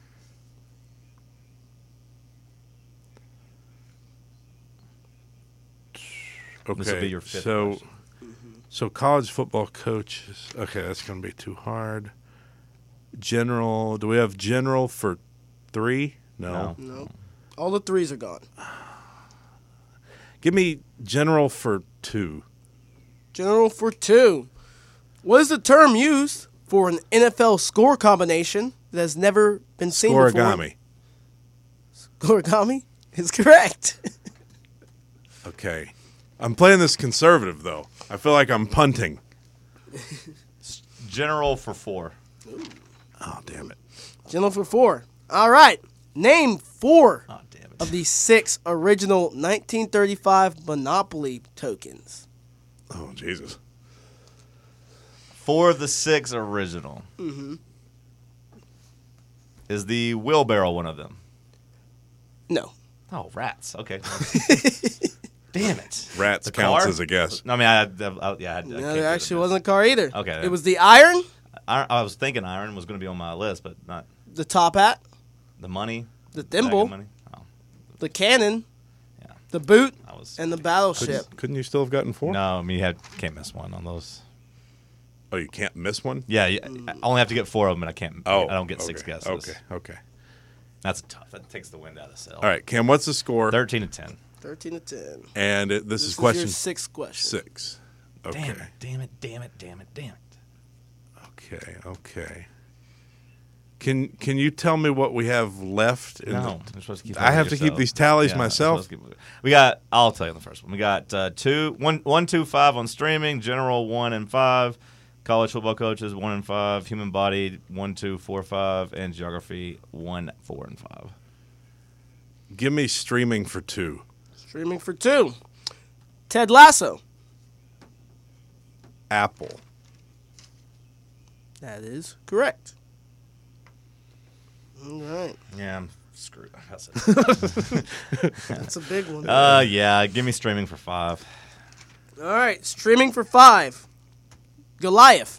[SPEAKER 5] Okay,
[SPEAKER 1] This will be your 5th
[SPEAKER 5] so
[SPEAKER 1] question.
[SPEAKER 5] so college football coaches. Okay, that's going to be too hard. General. Do we have general for 3? No.
[SPEAKER 3] No. All the 3s are gone.
[SPEAKER 5] Give me general for 2.
[SPEAKER 3] General for 2. What is the term used for an NFL score combination that has never been seen before?
[SPEAKER 5] Origami.
[SPEAKER 3] Origami is correct.
[SPEAKER 5] Okay. I'm playing this conservative, though. I feel like I'm punting.
[SPEAKER 1] General for 4.
[SPEAKER 5] Oh, damn it.
[SPEAKER 3] General for 4. All right. Name 4
[SPEAKER 1] Oh, damn it.
[SPEAKER 3] of the 6 original 1935 Monopoly tokens.
[SPEAKER 5] Oh, Jesus.
[SPEAKER 1] 4 of the 6 original. Mm-hmm. Is the wheelbarrow one of them?
[SPEAKER 3] No.
[SPEAKER 1] Oh, rats. Okay. Damn it.
[SPEAKER 5] Rats
[SPEAKER 1] The
[SPEAKER 5] counts
[SPEAKER 1] car?
[SPEAKER 5] as a guess.
[SPEAKER 1] I mean, I can't
[SPEAKER 3] No,
[SPEAKER 1] do
[SPEAKER 3] there
[SPEAKER 1] this.
[SPEAKER 3] actually wasn't a car either.
[SPEAKER 1] Okay.
[SPEAKER 3] It was the iron,
[SPEAKER 1] I was thinking iron was going to be on my list, but not
[SPEAKER 3] the top hat,
[SPEAKER 1] the money.
[SPEAKER 3] the
[SPEAKER 1] bag of
[SPEAKER 3] thimble,
[SPEAKER 1] money. Oh,
[SPEAKER 3] the cannon,
[SPEAKER 1] Yeah.
[SPEAKER 3] the boot,
[SPEAKER 1] I was.
[SPEAKER 3] and the battleship.
[SPEAKER 5] Couldn't you still have gotten 4?
[SPEAKER 1] No, I mean, can't miss one on those.
[SPEAKER 5] Oh, you can't miss one?
[SPEAKER 1] Yeah, I only have to get 4 of them, and
[SPEAKER 5] Oh.
[SPEAKER 1] I don't get
[SPEAKER 5] okay.
[SPEAKER 1] 6 guesses.
[SPEAKER 5] Okay.
[SPEAKER 1] That's tough. That takes the wind out of the sail.
[SPEAKER 5] All right, Cam, what's the score?
[SPEAKER 1] 13 to 10.
[SPEAKER 3] 13 to 10.
[SPEAKER 5] And this
[SPEAKER 3] This
[SPEAKER 5] is question
[SPEAKER 3] your 6th question.
[SPEAKER 5] 6. Okay.
[SPEAKER 1] Damn it.
[SPEAKER 5] Okay. Can you tell me what we have left?
[SPEAKER 1] No, you're supposed to keep.
[SPEAKER 5] I have to keep these tallies
[SPEAKER 1] Yeah,
[SPEAKER 5] myself?
[SPEAKER 1] you're supposed to keep- We got. I'll tell you the first one. We got 1, 2, 5 on streaming. General 1 and 5. College football coaches 1 and 5. Human body 1, 2, 4, 5, and geography 1, 4, and 5.
[SPEAKER 5] Give me streaming for 2.
[SPEAKER 3] Streaming for 2. Ted Lasso.
[SPEAKER 5] Apple.
[SPEAKER 3] That is correct. All right.
[SPEAKER 1] Yeah, I'm screwed. That's it.
[SPEAKER 3] That's a big one.
[SPEAKER 1] Yeah. Give me streaming for 5.
[SPEAKER 3] All right. Streaming for 5. Goliath.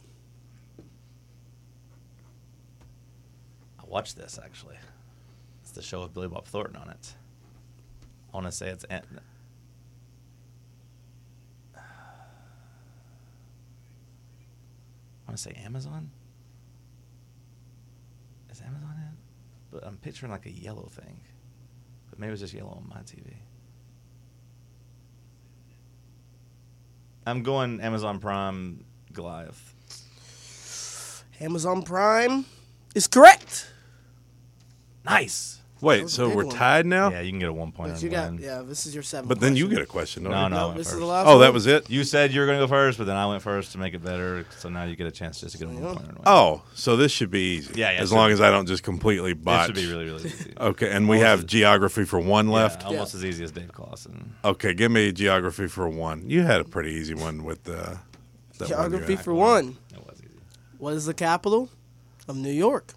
[SPEAKER 1] I watched this actually. It's the show with Billy Bob Thornton on it. I want to say it's. I want to say Amazon. Is Amazon it? But I'm picturing like a yellow thing. But maybe it's just yellow on my TV. I'm going Amazon Prime Goliath.
[SPEAKER 3] Amazon Prime is correct.
[SPEAKER 1] Nice.
[SPEAKER 5] Wait,
[SPEAKER 3] was a
[SPEAKER 5] so
[SPEAKER 3] big
[SPEAKER 5] we're
[SPEAKER 3] one.
[SPEAKER 5] tied now?
[SPEAKER 1] Yeah, you can get a 1 pointer.
[SPEAKER 3] But you got, this is your 7th.
[SPEAKER 5] But then you
[SPEAKER 3] question.
[SPEAKER 5] get a question, don't
[SPEAKER 1] No,
[SPEAKER 5] you?
[SPEAKER 1] no. I
[SPEAKER 3] No,
[SPEAKER 1] went
[SPEAKER 3] this is
[SPEAKER 1] first.
[SPEAKER 3] the last
[SPEAKER 5] Oh,
[SPEAKER 3] one.
[SPEAKER 5] that was it?
[SPEAKER 1] You said you were going to go first, but then I went first to make it better. So now you get a chance just to get a 1 pointer.
[SPEAKER 5] Oh, so this should be easy.
[SPEAKER 1] Yeah,
[SPEAKER 5] As
[SPEAKER 1] it
[SPEAKER 5] long
[SPEAKER 1] should
[SPEAKER 5] as I don't just completely
[SPEAKER 1] It
[SPEAKER 5] botch.
[SPEAKER 1] should be really, really easy.
[SPEAKER 5] Okay, and we have geography for 1 left.
[SPEAKER 1] Yeah, almost as easy as Dave Clawson.
[SPEAKER 5] Okay, give me geography for 1. You had a pretty easy one with the that one you
[SPEAKER 3] Geography
[SPEAKER 5] had.
[SPEAKER 3] for 1.
[SPEAKER 1] It was easy.
[SPEAKER 3] What is the capital of New York?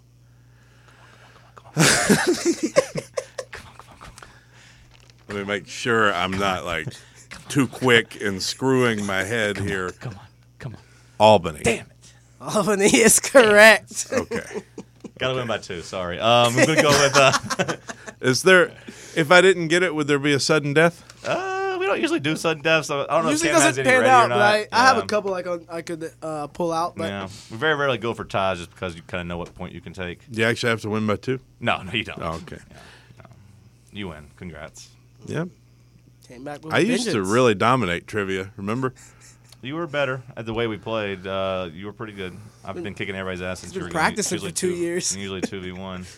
[SPEAKER 5] Let me make sure I'm not like too quick in screwing my head here.
[SPEAKER 1] Come on.
[SPEAKER 5] Albany.
[SPEAKER 1] Damn it.
[SPEAKER 3] Albany is correct.
[SPEAKER 5] Okay.
[SPEAKER 1] Got to win by 2. Sorry. I'm going to go with.
[SPEAKER 5] Is there? If I didn't get it, would there be a sudden death?
[SPEAKER 1] We don't usually do sudden deaths. So I don't know
[SPEAKER 3] Usually
[SPEAKER 1] if Cam has
[SPEAKER 3] doesn't
[SPEAKER 1] any
[SPEAKER 3] pan
[SPEAKER 1] ready
[SPEAKER 3] out,
[SPEAKER 1] or
[SPEAKER 3] but
[SPEAKER 1] not.
[SPEAKER 3] I have a
[SPEAKER 1] Yeah.
[SPEAKER 3] couple I could pull out. But
[SPEAKER 1] Yeah, we very rarely go for ties just because you kind of know what point you can take.
[SPEAKER 5] Do you actually have to win by 2?
[SPEAKER 1] No, you don't.
[SPEAKER 5] Oh, okay.
[SPEAKER 1] You win. Congrats.
[SPEAKER 5] Yeah.
[SPEAKER 3] came back with
[SPEAKER 5] I used to
[SPEAKER 3] vengeance.
[SPEAKER 5] really dominate trivia. Remember?
[SPEAKER 1] You were better at the way we played. You were pretty good. I've been kicking everybody's ass since
[SPEAKER 3] been
[SPEAKER 1] you were
[SPEAKER 3] practicing
[SPEAKER 1] usually
[SPEAKER 3] for 2 years.
[SPEAKER 1] Usually 2v1.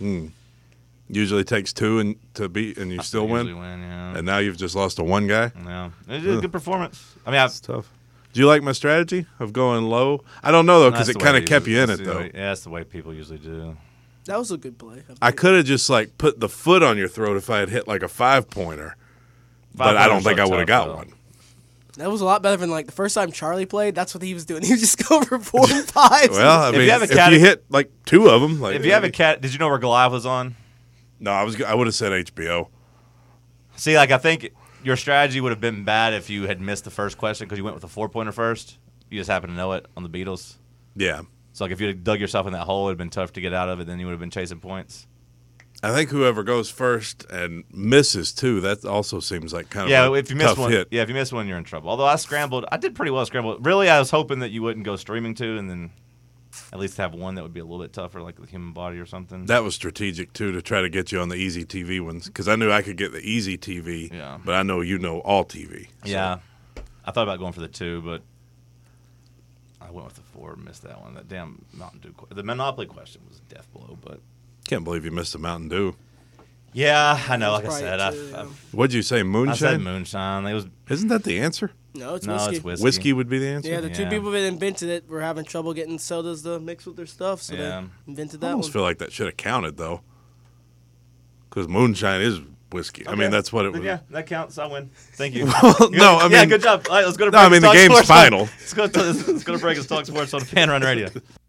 [SPEAKER 5] Usually takes 2 and to beat, and you still
[SPEAKER 1] Usually
[SPEAKER 5] win.
[SPEAKER 1] yeah.
[SPEAKER 5] And now you've just lost to 1 guy.
[SPEAKER 1] Yeah. It was a good performance. I mean,
[SPEAKER 5] It's tough. Do you like my strategy of going low? I don't know though, because
[SPEAKER 1] that's
[SPEAKER 5] it
[SPEAKER 1] the
[SPEAKER 5] kind
[SPEAKER 1] way
[SPEAKER 5] of kept you in
[SPEAKER 1] that's
[SPEAKER 5] it
[SPEAKER 1] the
[SPEAKER 5] though.
[SPEAKER 1] way- Yeah, that's the way people usually do.
[SPEAKER 3] That was a good play.
[SPEAKER 5] I could have just like put the foot on your throat if I had hit like a 5-pointer, but I don't think I would have got one.
[SPEAKER 3] That was a lot better than like the first time Charlie played. That's what he was doing. He would just go for 4 and 5.
[SPEAKER 5] Well, I
[SPEAKER 1] If
[SPEAKER 5] mean,
[SPEAKER 1] you have a
[SPEAKER 5] if
[SPEAKER 1] cat-
[SPEAKER 5] you hit like 2 of them, like
[SPEAKER 1] If you have a cat, did you know where Goliath was on?
[SPEAKER 5] no, I would have said HBO.
[SPEAKER 1] See, like I think your strategy would have been bad if you had missed the first question because you went with a 4-pointer first. You just happened to know it on the Beatles.
[SPEAKER 5] Yeah,
[SPEAKER 1] So like if you had dug yourself in that hole, it would have been tough to get out of it. Then you would have been chasing points.
[SPEAKER 5] I think whoever goes first and misses too, that also seems like kind of
[SPEAKER 1] Yeah,
[SPEAKER 5] a
[SPEAKER 1] if you miss
[SPEAKER 5] tough
[SPEAKER 1] one,
[SPEAKER 5] hit.
[SPEAKER 1] if you miss one, you're in trouble. Although I scrambled, I did pretty well scrambled. Really, I was hoping that you wouldn't go streaming to, and then at least have one that would be a little bit tougher, like the human body or something.
[SPEAKER 5] That was strategic too, to try to get you on the easy TV ones, because I knew I could get the easy TV.
[SPEAKER 1] Yeah.
[SPEAKER 5] But I know you know all TV. so-
[SPEAKER 1] Yeah, I thought about going for the 2, but I went with the 4 and missed that one. That damn Mountain Dew. The Monopoly question was a death blow, but
[SPEAKER 5] Can't believe you missed a Mountain Dew.
[SPEAKER 1] yeah, I know. Like I
[SPEAKER 3] That's
[SPEAKER 1] said,
[SPEAKER 3] probably it, too, yeah.
[SPEAKER 5] What'd you say,
[SPEAKER 1] I said
[SPEAKER 5] moonshine?
[SPEAKER 1] moonshine. It was
[SPEAKER 5] Isn't that the answer?
[SPEAKER 3] No, it's
[SPEAKER 1] no,
[SPEAKER 3] whiskey.
[SPEAKER 1] it's whiskey.
[SPEAKER 5] Whiskey would be the answer?
[SPEAKER 3] Yeah, the two
[SPEAKER 1] Yeah.
[SPEAKER 3] people that invented it were having trouble getting sodas to mix with their stuff, so
[SPEAKER 1] Yeah.
[SPEAKER 3] they invented
[SPEAKER 5] I
[SPEAKER 3] that
[SPEAKER 5] almost
[SPEAKER 3] one.
[SPEAKER 5] feel like that should have counted, though. Because moonshine is whiskey. I mean,
[SPEAKER 1] Okay.
[SPEAKER 5] that's what it was.
[SPEAKER 1] Yeah, that counts. I win. Thank you.
[SPEAKER 5] No, I
[SPEAKER 1] yeah,
[SPEAKER 5] mean-
[SPEAKER 1] good job. All right, let's go to
[SPEAKER 5] No,
[SPEAKER 1] break.
[SPEAKER 5] I mean,
[SPEAKER 1] and
[SPEAKER 5] the
[SPEAKER 1] talk
[SPEAKER 5] game's
[SPEAKER 1] sports.
[SPEAKER 5] final.
[SPEAKER 1] Let's go to break and talk sports on Fan Run Radio.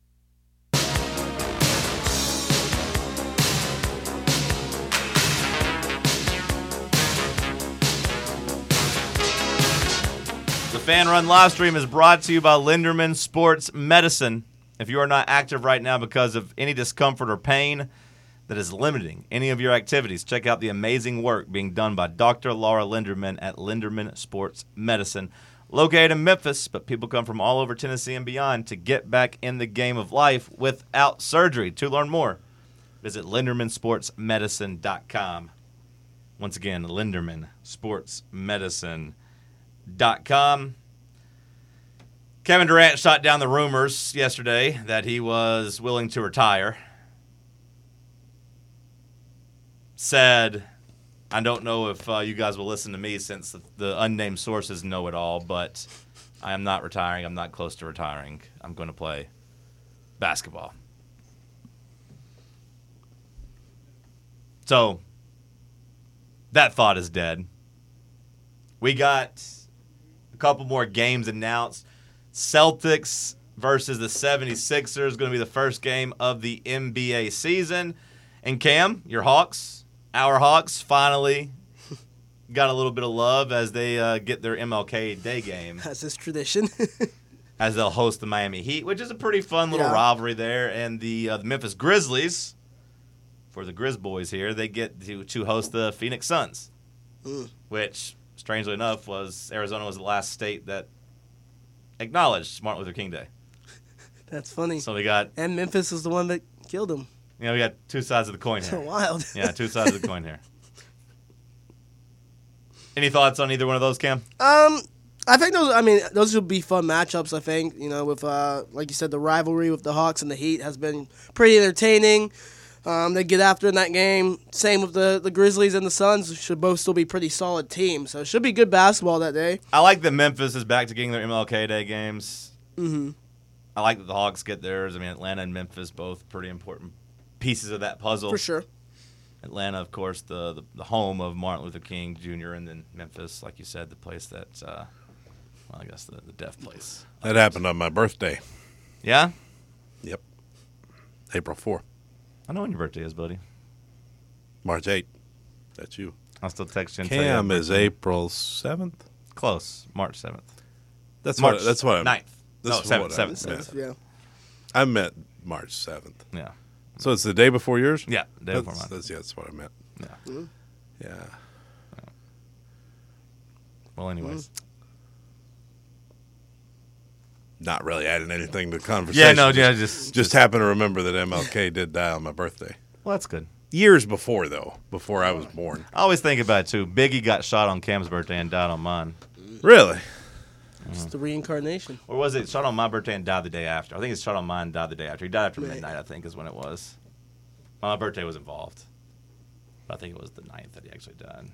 [SPEAKER 1] The Fan Run live stream is brought to you by Linderman Sports Medicine. If you are not active right now because of any discomfort or pain that is limiting any of your activities, check out the amazing work being done by Dr. Laura Linderman at Linderman Sports Medicine. located in Memphis, but people come from all over Tennessee and beyond to get back in the game of life without surgery. To learn more, visit LindermanSportsMedicine.com. Once again, LindermanSportsMedicine.com. Kevin Durant shot down the rumors yesterday that he was willing to retire. Said, I don't know if you guys will listen to me since the unnamed sources know it all, but I am not retiring. I'm not close to retiring. I'm going to play basketball. So, that thought is dead. We got a couple more games announced. Celtics versus the 76ers going to be the first game of the NBA season. And Cam, your Hawks, our Hawks, finally got a little bit of love as they get their MLK Day game.
[SPEAKER 3] That's his tradition.
[SPEAKER 1] As they'll host the Miami Heat, which is a pretty fun little rivalry there. And the Memphis Grizzlies, for the Grizz boys here, they get to host the Phoenix Suns, which, strangely enough, Arizona was the last state that acknowledged Martin Luther King Day.
[SPEAKER 3] That's funny.
[SPEAKER 1] So we got...
[SPEAKER 3] And Memphis was the one that killed him.
[SPEAKER 1] You know, we got two sides of the coin
[SPEAKER 3] So
[SPEAKER 1] here.
[SPEAKER 3] wild.
[SPEAKER 1] Yeah, two sides of the coin here. Any thoughts on either one of those, Cam?
[SPEAKER 3] I think those would be fun matchups, I think. You know, with, like you said, the rivalry with the Hawks and the Heat has been pretty entertaining. They get after in that game. Same with the Grizzlies and the Suns. Should both still be pretty solid teams. So it should be good basketball that day.
[SPEAKER 1] I like that Memphis is back to getting their MLK Day games. Mm-hmm. I like that the Hawks get theirs. I mean, Atlanta and Memphis, both pretty important pieces of that puzzle.
[SPEAKER 3] For sure.
[SPEAKER 1] Atlanta, of course, the home of Martin Luther King Jr., and then Memphis, like you said, the place that, I guess the deaf place.
[SPEAKER 5] That happened on my birthday.
[SPEAKER 1] Yeah?
[SPEAKER 5] Yep. April 4th.
[SPEAKER 1] I know when your birthday is, buddy.
[SPEAKER 5] March 8th. That's you.
[SPEAKER 1] I'll still text you and tell you.
[SPEAKER 5] Cam is April 7th.
[SPEAKER 1] Close. March 7th.
[SPEAKER 5] That's
[SPEAKER 1] March
[SPEAKER 5] what I'm
[SPEAKER 1] 9th.
[SPEAKER 5] This
[SPEAKER 1] No,
[SPEAKER 5] is
[SPEAKER 1] 7th.
[SPEAKER 5] what I
[SPEAKER 1] 7th.
[SPEAKER 5] meant.
[SPEAKER 1] 7th.
[SPEAKER 3] Yeah.
[SPEAKER 5] I meant March 7th.
[SPEAKER 1] Yeah.
[SPEAKER 5] So it's the day before yours?
[SPEAKER 1] Yeah, day before
[SPEAKER 5] That's,
[SPEAKER 1] mine.
[SPEAKER 5] that's what I meant.
[SPEAKER 1] Yeah.
[SPEAKER 5] Yeah.
[SPEAKER 1] Well, anyways.
[SPEAKER 5] Not really adding anything to the conversation.
[SPEAKER 1] Yeah, no, yeah,
[SPEAKER 5] Just happened to remember that MLK did die on my birthday.
[SPEAKER 1] Well, that's good.
[SPEAKER 5] Years before, though, before I was born.
[SPEAKER 1] I always think about it, too. Biggie got shot on Cam's birthday and died on mine.
[SPEAKER 5] Really?
[SPEAKER 3] It's the reincarnation.
[SPEAKER 1] Or was it shot on my birthday and died the day after? I think it's shot on mine and died the day after. He died after
[SPEAKER 3] Right.
[SPEAKER 1] midnight, I think, is when it was. My birthday was involved. But I think it was the 9th that he actually died.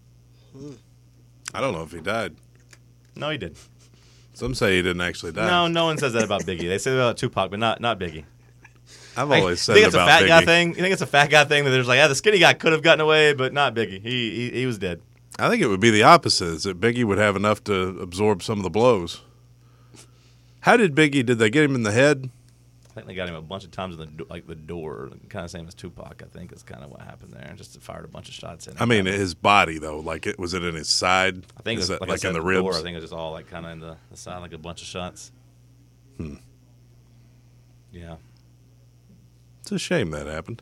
[SPEAKER 5] I don't know if he died.
[SPEAKER 1] No, he did.
[SPEAKER 5] Some say he didn't actually die.
[SPEAKER 1] No one says that about Biggie. They say that about Tupac, but not Biggie.
[SPEAKER 5] I've always said
[SPEAKER 1] you think
[SPEAKER 5] it
[SPEAKER 1] it's a
[SPEAKER 5] about
[SPEAKER 1] fat
[SPEAKER 5] Biggie.
[SPEAKER 1] guy thing? You think it's a fat guy thing that there's like, yeah, the skinny guy could have gotten away, but not Biggie. He was dead.
[SPEAKER 5] I think it would be the opposite, is that Biggie would have enough to absorb some of the blows. How did they get him in the head?
[SPEAKER 1] I think they got him a bunch of times in the door, kind of same as Tupac. I think is kind of what happened there. Just fired a bunch of shots in.
[SPEAKER 5] I mean, his body, though, was it in his side?
[SPEAKER 1] I think
[SPEAKER 5] is
[SPEAKER 1] it was
[SPEAKER 5] that,
[SPEAKER 1] like I said,
[SPEAKER 5] in the
[SPEAKER 1] the
[SPEAKER 5] ribs?
[SPEAKER 1] door. I think it was just all like kind of in the side, like a bunch of shots. Yeah.
[SPEAKER 5] It's a shame that happened.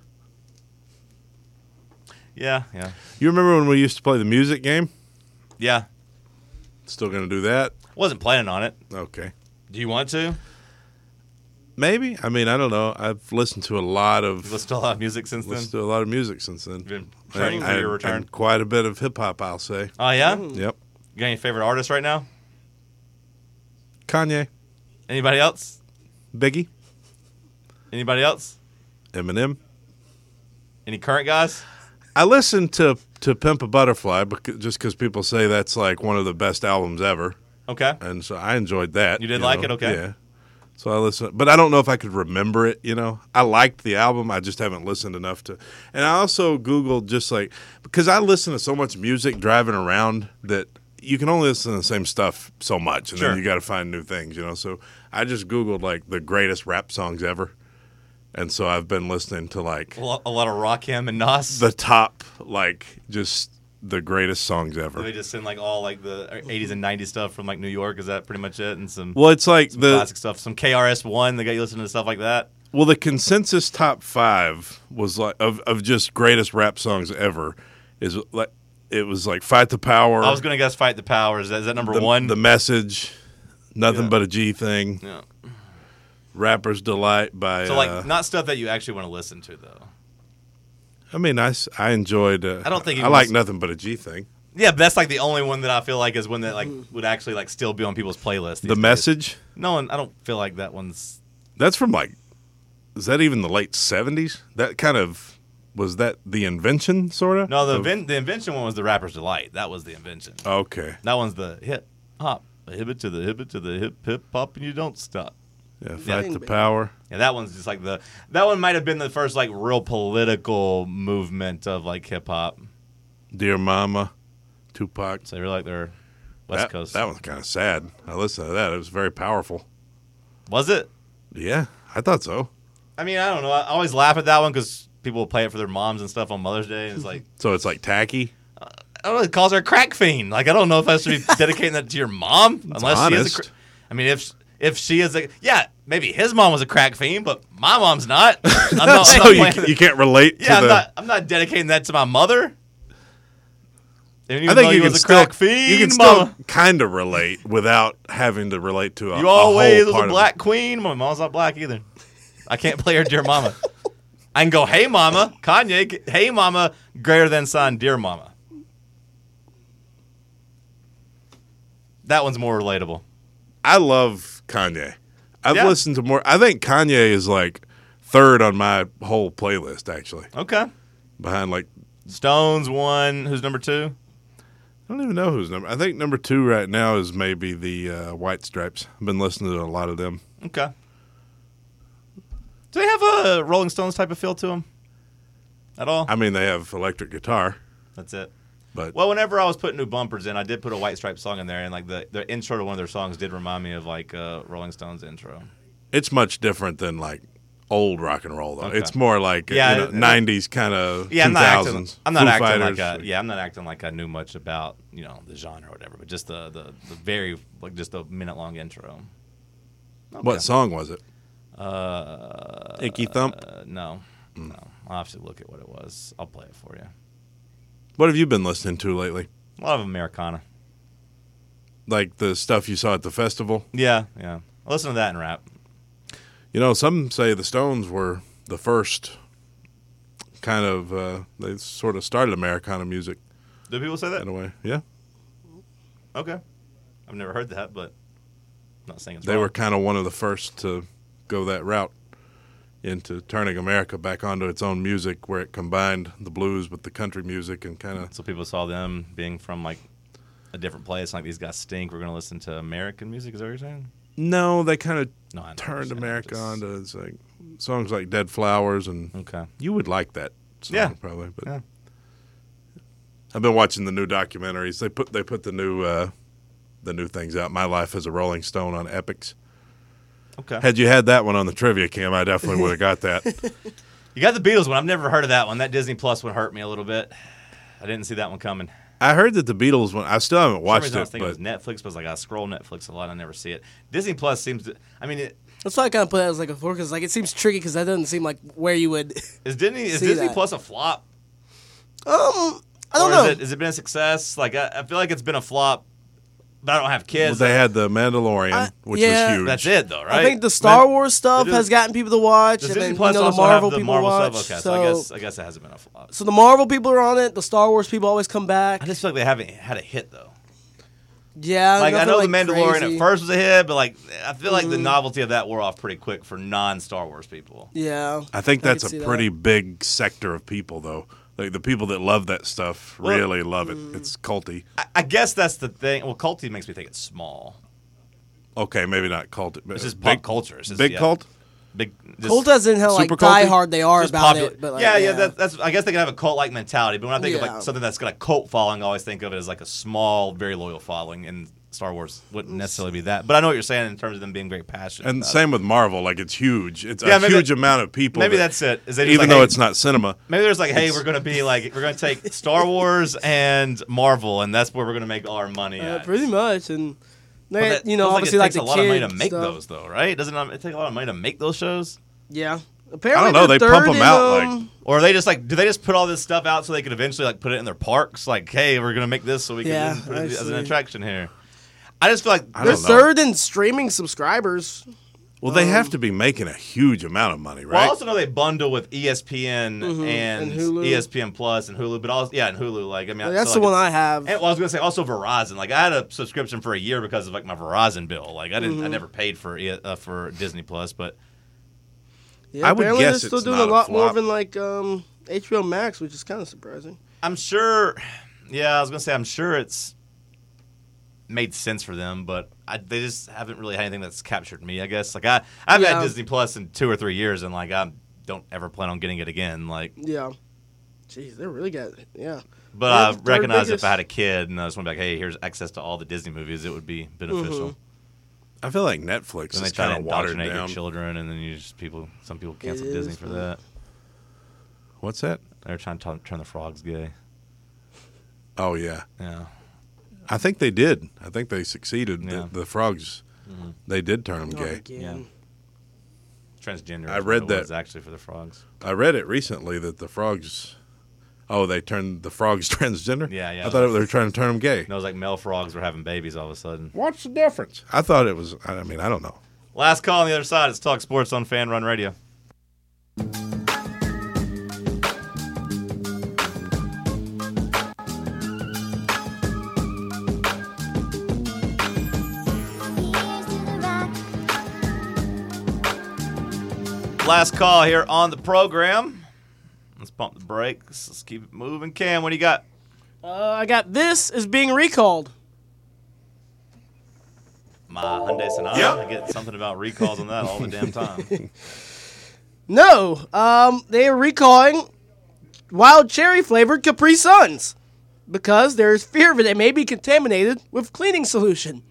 [SPEAKER 1] Yeah.
[SPEAKER 5] You remember when we used to play the music game?
[SPEAKER 1] Yeah.
[SPEAKER 5] Still going to do that?
[SPEAKER 1] Wasn't planning on it.
[SPEAKER 5] Okay.
[SPEAKER 1] Do you want to?
[SPEAKER 5] Maybe. I mean, I don't know. I've listened to a lot of
[SPEAKER 1] You've listened to a lot of music since then?
[SPEAKER 5] listened to a lot of music since then.
[SPEAKER 1] You've been training for
[SPEAKER 5] And-
[SPEAKER 1] your return.
[SPEAKER 5] and quite a bit of hip hop, I'll say.
[SPEAKER 1] Oh, yeah?
[SPEAKER 5] Yep.
[SPEAKER 1] You got any favorite artists right now?
[SPEAKER 5] Kanye,
[SPEAKER 1] Anybody else?
[SPEAKER 5] Biggie,
[SPEAKER 1] Anybody else?
[SPEAKER 5] Eminem.
[SPEAKER 1] Any current guys?
[SPEAKER 5] I listened to Pimp a Butterfly just because people say that's like one of the best albums ever,
[SPEAKER 1] Okay.
[SPEAKER 5] and so I enjoyed that.
[SPEAKER 1] You did like it? Okay.
[SPEAKER 5] Yeah. So I listened, but I don't know if I could remember it. I liked the album. I just haven't listened enough to. And I also Googled because I listen to so much music driving around that you can only listen to the same stuff so much, and
[SPEAKER 1] Sure.
[SPEAKER 5] then you got to find new things. So I just Googled like the greatest rap songs ever, and so I've been listening to like
[SPEAKER 1] A lot of Rakim and Nas.
[SPEAKER 5] the top just the greatest songs
[SPEAKER 1] Do
[SPEAKER 5] ever.
[SPEAKER 1] they just send like all like the 80s and 90s stuff from like New York? Is that pretty much it? And some
[SPEAKER 5] Well, it's like
[SPEAKER 1] classic stuff. Some KRS-One. They got you listening to stuff like that.
[SPEAKER 5] Well, the consensus top 5 was like of just greatest rap songs ever is like it was like Fight the Power.
[SPEAKER 1] I was going to guess Fight the Power. Is that number
[SPEAKER 5] the,
[SPEAKER 1] one?
[SPEAKER 5] The Message, Nothing
[SPEAKER 1] Yeah.
[SPEAKER 5] But a G Thing,
[SPEAKER 1] yeah.
[SPEAKER 5] Rapper's Delight by.
[SPEAKER 1] So, like, not stuff that you actually want to listen to, though.
[SPEAKER 5] I mean, I enjoyed.
[SPEAKER 1] I don't think he
[SPEAKER 5] I like
[SPEAKER 1] was-
[SPEAKER 5] Nothing But a G Thing.
[SPEAKER 1] Yeah, but that's like the only one that I feel like is one that like would actually like still be on people's playlists. these
[SPEAKER 5] The
[SPEAKER 1] days.
[SPEAKER 5] Message.
[SPEAKER 1] No, and I don't feel like that one's.
[SPEAKER 5] That's from like. Is that even the late 70s? That kind of. Was that the invention, sort of?
[SPEAKER 1] No, the invention one was the Rapper's Delight. That was the invention.
[SPEAKER 5] Okay.
[SPEAKER 1] That one's the hip hop, a hip to the hip hop, and you don't stop.
[SPEAKER 5] Yeah, Fight
[SPEAKER 3] Yeah.
[SPEAKER 5] the Power.
[SPEAKER 1] Yeah, that one's just like that one might have been the first like real political movement of like hip hop.
[SPEAKER 5] Dear Mama, Tupac.
[SPEAKER 1] So they're like their West Coast.
[SPEAKER 5] That one's kind of sad. I listened to that. It was very powerful.
[SPEAKER 1] Was it?
[SPEAKER 5] Yeah, I thought so.
[SPEAKER 1] I mean, I don't know. I always laugh at that one because people will play it for their moms and stuff on Mother's Day, and it's like
[SPEAKER 5] So it's like tacky.
[SPEAKER 1] I don't know. It calls her a crack fiend. Like I don't know if I should be dedicating that to your mom unless she is.
[SPEAKER 5] honest.
[SPEAKER 1] I mean, if she is maybe his mom was a crack fiend, but my mom's not. I'm not
[SPEAKER 5] So
[SPEAKER 1] playing
[SPEAKER 5] you can't relate
[SPEAKER 1] yeah,
[SPEAKER 5] to the.
[SPEAKER 1] I'm not dedicating that to my mother. And even
[SPEAKER 5] I
[SPEAKER 1] though
[SPEAKER 5] think you
[SPEAKER 1] was
[SPEAKER 5] can
[SPEAKER 1] a
[SPEAKER 5] still
[SPEAKER 1] crack fiend,
[SPEAKER 5] you can
[SPEAKER 1] mama,
[SPEAKER 5] still kind of relate without having to relate to a.
[SPEAKER 1] you always
[SPEAKER 5] whole
[SPEAKER 1] was
[SPEAKER 5] part
[SPEAKER 1] a
[SPEAKER 5] of
[SPEAKER 1] black queen. My mom's not black either. I can't play her dear mama. I can go, hey mama, Kanye, hey mama, greater than sign, dear mama. That one's more relatable.
[SPEAKER 5] I love Kanye. I've
[SPEAKER 1] Yeah.
[SPEAKER 5] listened to more. I think Kanye is like third on my whole playlist, actually,
[SPEAKER 1] Okay.
[SPEAKER 5] behind like
[SPEAKER 1] Stones one. Who's number two?
[SPEAKER 5] I don't even know who's number. I think number 2 right now is maybe the White Stripes. I've been listening to a lot of them.
[SPEAKER 1] Okay. Do they have a Rolling Stones type of feel to them? At all?
[SPEAKER 5] I mean, they have electric guitar,
[SPEAKER 1] That's it.
[SPEAKER 5] but
[SPEAKER 1] Well, whenever I was putting new bumpers in, I did put a White Stripes song in there, and like the intro to one of their songs did remind me of like Rolling Stones intro.
[SPEAKER 5] it's much different than like old rock and roll, though.
[SPEAKER 1] Okay.
[SPEAKER 5] It's more like
[SPEAKER 1] Yeah,
[SPEAKER 5] 90s kind of
[SPEAKER 1] Yeah,
[SPEAKER 5] 2000s.
[SPEAKER 1] I'm not
[SPEAKER 5] Foo
[SPEAKER 1] acting
[SPEAKER 5] Fighters.
[SPEAKER 1] like I'm not acting like I knew much about the genre or whatever, but just the very like just a minute long intro. Okay.
[SPEAKER 5] What song was it?
[SPEAKER 1] Uh,
[SPEAKER 5] Icky Thump?
[SPEAKER 1] No, I'll have to look at what it was. I'll play it for you.
[SPEAKER 5] What have you been listening to lately?
[SPEAKER 1] A lot of Americana.
[SPEAKER 5] Like the stuff you saw at the festival?
[SPEAKER 1] Yeah. I listen to that and rap.
[SPEAKER 5] You know, some say the Stones were the first kind of, they sort of started Americana music
[SPEAKER 1] Do people say that?
[SPEAKER 5] in a way. Yeah.
[SPEAKER 1] Okay. I've never heard that, but I'm not saying it's
[SPEAKER 5] They
[SPEAKER 1] wrong.
[SPEAKER 5] were kind of one of the first to go that route into turning America back onto its own music, where it combined the blues with the country music and kind of.
[SPEAKER 1] So people saw them being from like a different place, like these guys stink. We're going to listen to American music. Is that what you're saying?
[SPEAKER 5] No, they kind of
[SPEAKER 1] No, I know what
[SPEAKER 5] turned
[SPEAKER 1] you're saying.
[SPEAKER 5] America
[SPEAKER 1] Just-
[SPEAKER 5] onto it's like songs like "Dead Flowers" and
[SPEAKER 1] Okay.
[SPEAKER 5] you would like that song
[SPEAKER 1] Yeah.
[SPEAKER 5] probably. But
[SPEAKER 1] Yeah.
[SPEAKER 5] I've been watching the new documentaries. They put the new things out. My Life as a Rolling Stone on Epics.
[SPEAKER 1] Okay.
[SPEAKER 5] Had you had that one on the trivia cam, I definitely would have got that.
[SPEAKER 1] You got the Beatles one. I've never heard of that one. That Disney Plus one hurt me a little bit. I didn't see that one coming.
[SPEAKER 5] I heard that the Beatles one. I still haven't
[SPEAKER 1] For some
[SPEAKER 5] watched
[SPEAKER 1] reason I was
[SPEAKER 5] it,
[SPEAKER 1] thinking
[SPEAKER 5] but
[SPEAKER 1] it was Netflix, but I was like, I scroll Netflix a lot. I never see it. Disney Plus seems to. I mean,
[SPEAKER 3] That's why I kind of put that as like a 4 because like it seems tricky because that doesn't seem like where you would.
[SPEAKER 1] is Disney
[SPEAKER 3] See
[SPEAKER 1] Disney
[SPEAKER 3] that.
[SPEAKER 1] Plus a flop?
[SPEAKER 3] I don't
[SPEAKER 1] Or
[SPEAKER 3] know.
[SPEAKER 1] has it been a success? Like I feel like it's been a flop, but I don't have
[SPEAKER 5] well,
[SPEAKER 1] kids.
[SPEAKER 5] they had the Mandalorian, which
[SPEAKER 3] yeah.
[SPEAKER 5] was huge.
[SPEAKER 1] That's it though, right?
[SPEAKER 3] I think the Star Wars stuff
[SPEAKER 1] does-
[SPEAKER 3] has gotten people to watch,
[SPEAKER 1] Does
[SPEAKER 3] and
[SPEAKER 1] Disney
[SPEAKER 3] then
[SPEAKER 1] Plus
[SPEAKER 3] the
[SPEAKER 1] also
[SPEAKER 3] Marvel
[SPEAKER 1] have the
[SPEAKER 3] people
[SPEAKER 1] Marvel
[SPEAKER 3] watch.
[SPEAKER 1] stuff? Okay, so I guess it hasn't been a flop.
[SPEAKER 3] So the Marvel people are on it. The Star Wars people always come back.
[SPEAKER 1] I just feel like they haven't had a hit though.
[SPEAKER 3] Yeah,
[SPEAKER 1] Like I
[SPEAKER 3] nothing,
[SPEAKER 1] know the Mandalorian
[SPEAKER 3] crazy.
[SPEAKER 1] at first was a hit, but like I feel like the novelty of that wore off pretty quick for non-Star Wars people.
[SPEAKER 3] Yeah,
[SPEAKER 5] I think that's
[SPEAKER 3] could see
[SPEAKER 5] a
[SPEAKER 3] that.
[SPEAKER 5] pretty big sector of people, though. Like the people that love that stuff
[SPEAKER 1] Well-
[SPEAKER 5] really love it. It's culty.
[SPEAKER 1] I guess that's the thing. Well, culty makes me think it's small.
[SPEAKER 5] Okay, maybe not culty, but
[SPEAKER 1] It's just
[SPEAKER 5] big
[SPEAKER 1] pop culture. It's just,
[SPEAKER 5] Big
[SPEAKER 1] yeah,
[SPEAKER 5] cult.
[SPEAKER 1] Big. Just,
[SPEAKER 3] Cult doesn't how like
[SPEAKER 5] super culty?
[SPEAKER 3] die hard they are
[SPEAKER 1] just
[SPEAKER 3] about
[SPEAKER 1] popular-
[SPEAKER 3] it. But like,
[SPEAKER 1] yeah. That's. I guess they can have a cult-like mentality. But when I think of
[SPEAKER 3] Yeah.
[SPEAKER 1] like something that's got a cult following, I always think of it as like a small, very loyal following. And Star Wars wouldn't necessarily be that. But I know what you're saying in terms of them being very passionate.
[SPEAKER 5] And
[SPEAKER 1] about
[SPEAKER 5] same with Marvel. Like it's huge. It's
[SPEAKER 1] Yeah,
[SPEAKER 5] a
[SPEAKER 1] maybe
[SPEAKER 5] huge
[SPEAKER 1] that-
[SPEAKER 5] amount of people.
[SPEAKER 1] Maybe
[SPEAKER 5] that-
[SPEAKER 1] that's it. Is they just
[SPEAKER 5] even
[SPEAKER 1] like,
[SPEAKER 5] though
[SPEAKER 1] hey,
[SPEAKER 5] it's not cinema.
[SPEAKER 1] maybe there's like, hey, we're gonna take Star Wars and Marvel, and that's where we're gonna make all our money at.
[SPEAKER 3] pretty much. And
[SPEAKER 1] But
[SPEAKER 3] they,
[SPEAKER 1] that feels
[SPEAKER 3] obviously
[SPEAKER 1] it
[SPEAKER 3] like
[SPEAKER 1] takes
[SPEAKER 3] the
[SPEAKER 1] a lot of money to
[SPEAKER 3] kids
[SPEAKER 1] make
[SPEAKER 3] stuff.
[SPEAKER 1] those, though, right? Doesn't it take a lot of money to make those shows?
[SPEAKER 3] Yeah, Apparently
[SPEAKER 5] I don't know.
[SPEAKER 3] they're
[SPEAKER 5] They pump
[SPEAKER 3] third
[SPEAKER 5] them
[SPEAKER 3] in,
[SPEAKER 5] out like
[SPEAKER 1] Or are they just like, do they just put all this stuff out so they could eventually like put it in their parks? Like, hey, we're gonna make this so we can
[SPEAKER 3] Yeah,
[SPEAKER 1] put it as an
[SPEAKER 3] I see.
[SPEAKER 1] attraction here. I just feel like
[SPEAKER 5] I
[SPEAKER 3] they're
[SPEAKER 5] don't know.
[SPEAKER 3] third in streaming subscribers.
[SPEAKER 5] Well, they have to be making a huge amount of money,
[SPEAKER 1] Well, I
[SPEAKER 5] right?
[SPEAKER 1] also know they bundle with ESPN and
[SPEAKER 3] And Hulu.
[SPEAKER 1] ESPN Plus and Hulu, but also and Hulu. Like, I mean,
[SPEAKER 3] That's
[SPEAKER 1] so,
[SPEAKER 3] the
[SPEAKER 1] like,
[SPEAKER 3] one I have.
[SPEAKER 1] And, well, I was gonna say also Verizon. Like, I had a subscription for a year because of like my Verizon bill. Like, I never paid for Disney Plus, but
[SPEAKER 3] Yeah,
[SPEAKER 5] I would
[SPEAKER 3] apparently
[SPEAKER 5] guess
[SPEAKER 3] they're still
[SPEAKER 5] it's
[SPEAKER 3] doing
[SPEAKER 5] not
[SPEAKER 3] a
[SPEAKER 5] a
[SPEAKER 3] lot more
[SPEAKER 5] flop.
[SPEAKER 3] than like HBO Max, which is kind of surprising.
[SPEAKER 1] I'm sure. Yeah, I was gonna say I'm sure it's made sense for them, but they just haven't really had anything that's captured me. I guess like I've had
[SPEAKER 3] Yeah.
[SPEAKER 1] Disney Plus in 2 or 3 years, and like I don't ever plan on getting it again. Like,
[SPEAKER 3] Yeah. Jeez, they really got yeah.
[SPEAKER 1] but
[SPEAKER 3] Yeah,
[SPEAKER 1] I
[SPEAKER 3] third
[SPEAKER 1] recognize
[SPEAKER 3] biggest.
[SPEAKER 1] if I had a kid and I just want to be like, hey, here's access to all the Disney movies, it would be beneficial.
[SPEAKER 5] I feel like Netflix
[SPEAKER 1] Then they
[SPEAKER 5] is
[SPEAKER 1] try
[SPEAKER 5] kind
[SPEAKER 1] to
[SPEAKER 5] of watered
[SPEAKER 1] indoctrinate your
[SPEAKER 5] down.
[SPEAKER 1] children, and then some people cancel
[SPEAKER 3] It
[SPEAKER 1] Disney
[SPEAKER 3] is
[SPEAKER 1] for
[SPEAKER 3] fun.
[SPEAKER 1] that.
[SPEAKER 5] What's that?
[SPEAKER 1] They're trying to turn the frogs gay.
[SPEAKER 5] Oh yeah,
[SPEAKER 1] Yeah.
[SPEAKER 5] I think they did. I think they succeeded.
[SPEAKER 1] Yeah.
[SPEAKER 5] The frogs, they did turn them
[SPEAKER 3] Oh,
[SPEAKER 5] gay.
[SPEAKER 3] again.
[SPEAKER 1] Transgender.
[SPEAKER 5] I
[SPEAKER 1] is what
[SPEAKER 5] read
[SPEAKER 1] it
[SPEAKER 5] that-
[SPEAKER 1] was actually for the frogs.
[SPEAKER 5] I read it recently that the frogs. Oh, they turned the frogs transgender.
[SPEAKER 1] Yeah.
[SPEAKER 5] I thought they were trying to turn them gay.
[SPEAKER 1] And it was like male frogs were having babies all of a sudden.
[SPEAKER 5] What's the difference? I thought it was. I mean, I don't know.
[SPEAKER 1] Last call on the other side. It's Talk Sports on Fan Run Radio. Last call here on the program. Let's pump the brakes. Let's keep it moving. Cam, what do you got?
[SPEAKER 3] I got this is being recalled.
[SPEAKER 1] My Hyundai Sonata.
[SPEAKER 5] Yep.
[SPEAKER 1] I get something about recalls on that all the damn time.
[SPEAKER 3] No, they are recalling wild cherry flavored Capri Suns because there's fear that they may be contaminated with cleaning solution.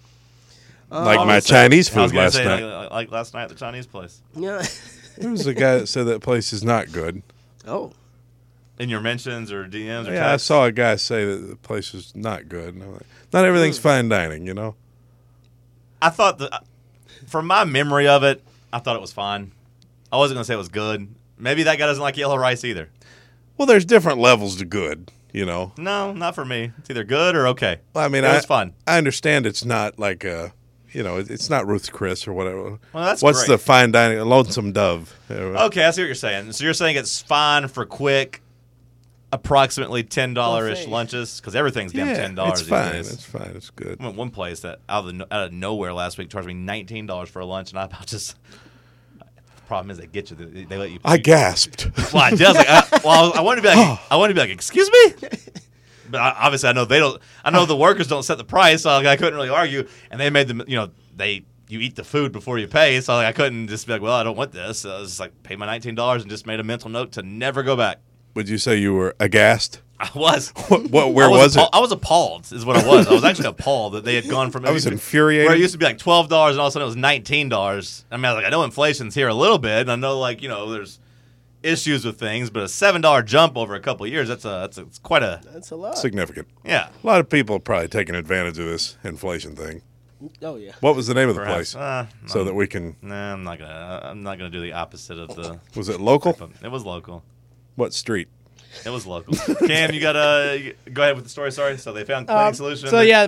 [SPEAKER 5] Like my Chinese
[SPEAKER 1] I was
[SPEAKER 5] food
[SPEAKER 1] gonna
[SPEAKER 5] last
[SPEAKER 1] say,
[SPEAKER 5] night.
[SPEAKER 1] like last night at the Chinese place.
[SPEAKER 3] Yeah.
[SPEAKER 5] There was a guy that said that place is not good.
[SPEAKER 3] Oh.
[SPEAKER 1] In your mentions or DMs or
[SPEAKER 5] Yeah, I
[SPEAKER 1] texts?
[SPEAKER 5] saw a guy say that the place is not good. And I'm like, not everything's fine dining, you know.
[SPEAKER 1] I thought from my memory of it, I thought it was fine. I wasn't gonna say it was good. Maybe that guy doesn't like yellow rice either.
[SPEAKER 5] Well, there's different levels to good, you know.
[SPEAKER 1] No, not for me. It's either good or okay.
[SPEAKER 5] Well, I mean,
[SPEAKER 1] It was fun.
[SPEAKER 5] I understand it's not like a, you know, it's not Ruth's Chris or whatever.
[SPEAKER 1] Well, that's
[SPEAKER 5] What's
[SPEAKER 1] great.
[SPEAKER 5] the fine dining? A Lonesome Dove.
[SPEAKER 1] Okay, I see what you're saying. So you're saying it's fine for quick, approximately $10-ish
[SPEAKER 3] Buffet.
[SPEAKER 1] lunches because everything's damn
[SPEAKER 5] Yeah,
[SPEAKER 1] $10.
[SPEAKER 5] it's
[SPEAKER 1] these
[SPEAKER 5] fine.
[SPEAKER 1] days.
[SPEAKER 5] It's fine. It's good.
[SPEAKER 1] I went one place that out of nowhere last week charged me $19 for a lunch, and I about just. The problem is they get you. They let you.
[SPEAKER 5] I gasped.
[SPEAKER 1] Well, I did. I was like, I wanted to be like, excuse me. But obviously, I know they don't. I know the workers don't set the price, so I couldn't really argue. And they made them. You eat the food before you pay, so I couldn't just be like, well, I don't want this. So I was just like, pay my $19 and just made a mental note to never go back.
[SPEAKER 5] Would you say you were aghast?
[SPEAKER 1] I was.
[SPEAKER 5] Where was it?
[SPEAKER 1] I was appalled, is what I was. I was actually appalled that they had gone from.
[SPEAKER 5] I was infuriated.
[SPEAKER 1] Where it used to be like $12, and all of a sudden it was $19. I mean, I was like, I know inflation's here a little bit, and I know there's issues with things, but a $7 jump over a couple of years, it's quite a
[SPEAKER 3] That's a lot.
[SPEAKER 5] Significant.
[SPEAKER 1] yeah.
[SPEAKER 5] A lot of people are probably taking advantage of this inflation thing.
[SPEAKER 3] Oh, yeah.
[SPEAKER 5] What was the name of the
[SPEAKER 1] Perhaps.
[SPEAKER 5] place? So that we can.
[SPEAKER 1] Nah, I'm not gonna do the opposite of the.
[SPEAKER 5] Was it local?
[SPEAKER 1] It was local.
[SPEAKER 5] What street?
[SPEAKER 1] It was local. Cam, you gotta go ahead with the story. Sorry. So they found cleaning solution.
[SPEAKER 3] So yeah,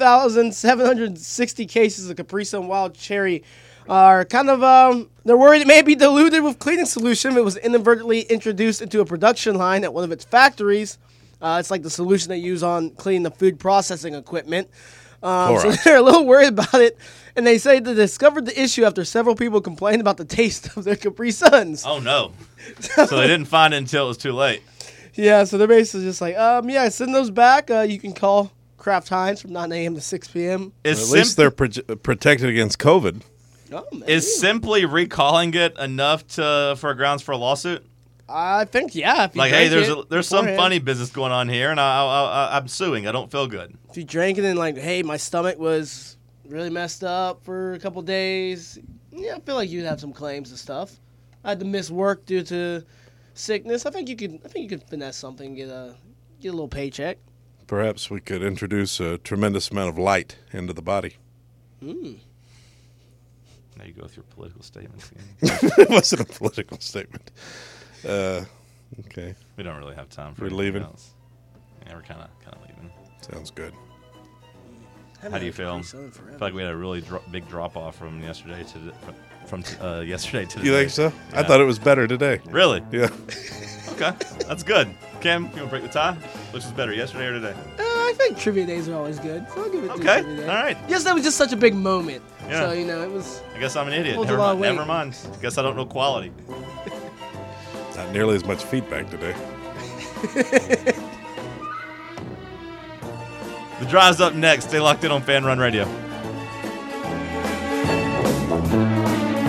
[SPEAKER 3] 5,760 cases of Capri Sun Wild Cherry are kind of they're worried it may be diluted with cleaning solution. It was inadvertently introduced into a production line at one of its factories. It's like the solution they use on cleaning the food processing equipment. So
[SPEAKER 5] Clorox.
[SPEAKER 3] they're a little worried about it, and they say they discovered the issue after several people complained about the taste of their Capri Suns.
[SPEAKER 1] Oh no. So they didn't find it until it was too late.
[SPEAKER 3] Yeah, so they're basically just like, yeah, send those back. You can call Kraft Heinz from 9 a.m. to 6 p.m.
[SPEAKER 5] At least they're protected against COVID.
[SPEAKER 3] Oh, man.
[SPEAKER 1] Is simply recalling it enough for grounds for a lawsuit?
[SPEAKER 3] I think, yeah. If you
[SPEAKER 1] Like, hey,
[SPEAKER 3] drank it
[SPEAKER 1] there's some
[SPEAKER 3] beforehand.
[SPEAKER 1] funny business going on here, and I'm suing. I don't feel good.
[SPEAKER 3] If you drank it and like, hey, my stomach was really messed up for a couple days, yeah, I feel like you'd have some claims and stuff. I had to miss work due to sickness. I think you could finesse something, get a little paycheck.
[SPEAKER 5] Perhaps we could introduce a tremendous amount of light into the body.
[SPEAKER 1] Now you go with your political statements.
[SPEAKER 5] It wasn't a political statement. Okay,
[SPEAKER 1] We don't really have time for
[SPEAKER 5] We're
[SPEAKER 1] anything
[SPEAKER 5] leaving?
[SPEAKER 1] else. Yeah, we're kind of leaving.
[SPEAKER 5] sounds good.
[SPEAKER 1] How do you feel? I feel like we had a really big drop off from yesterday to from yesterday to
[SPEAKER 5] You
[SPEAKER 1] today.
[SPEAKER 5] think so? I
[SPEAKER 1] Yeah.
[SPEAKER 5] thought it was better today.
[SPEAKER 1] Really?
[SPEAKER 5] Yeah.
[SPEAKER 1] Okay, that's good. Cam, you want to break the tie? Which is better, yesterday or today?
[SPEAKER 3] I think trivia days are always good. So I'll give it to
[SPEAKER 1] Okay,
[SPEAKER 3] trivia day.
[SPEAKER 1] all right.
[SPEAKER 3] Yesterday was just such a big moment.
[SPEAKER 1] Yeah.
[SPEAKER 3] So, it was.
[SPEAKER 1] I guess I'm an idiot.
[SPEAKER 3] Holds a
[SPEAKER 1] Never
[SPEAKER 3] lot of
[SPEAKER 1] mind.
[SPEAKER 3] weight.
[SPEAKER 1] Never mind. Guess I don't know quality.
[SPEAKER 5] Not nearly as much feedback today.
[SPEAKER 1] The drive's up next. Stay locked in on Fan Run Radio.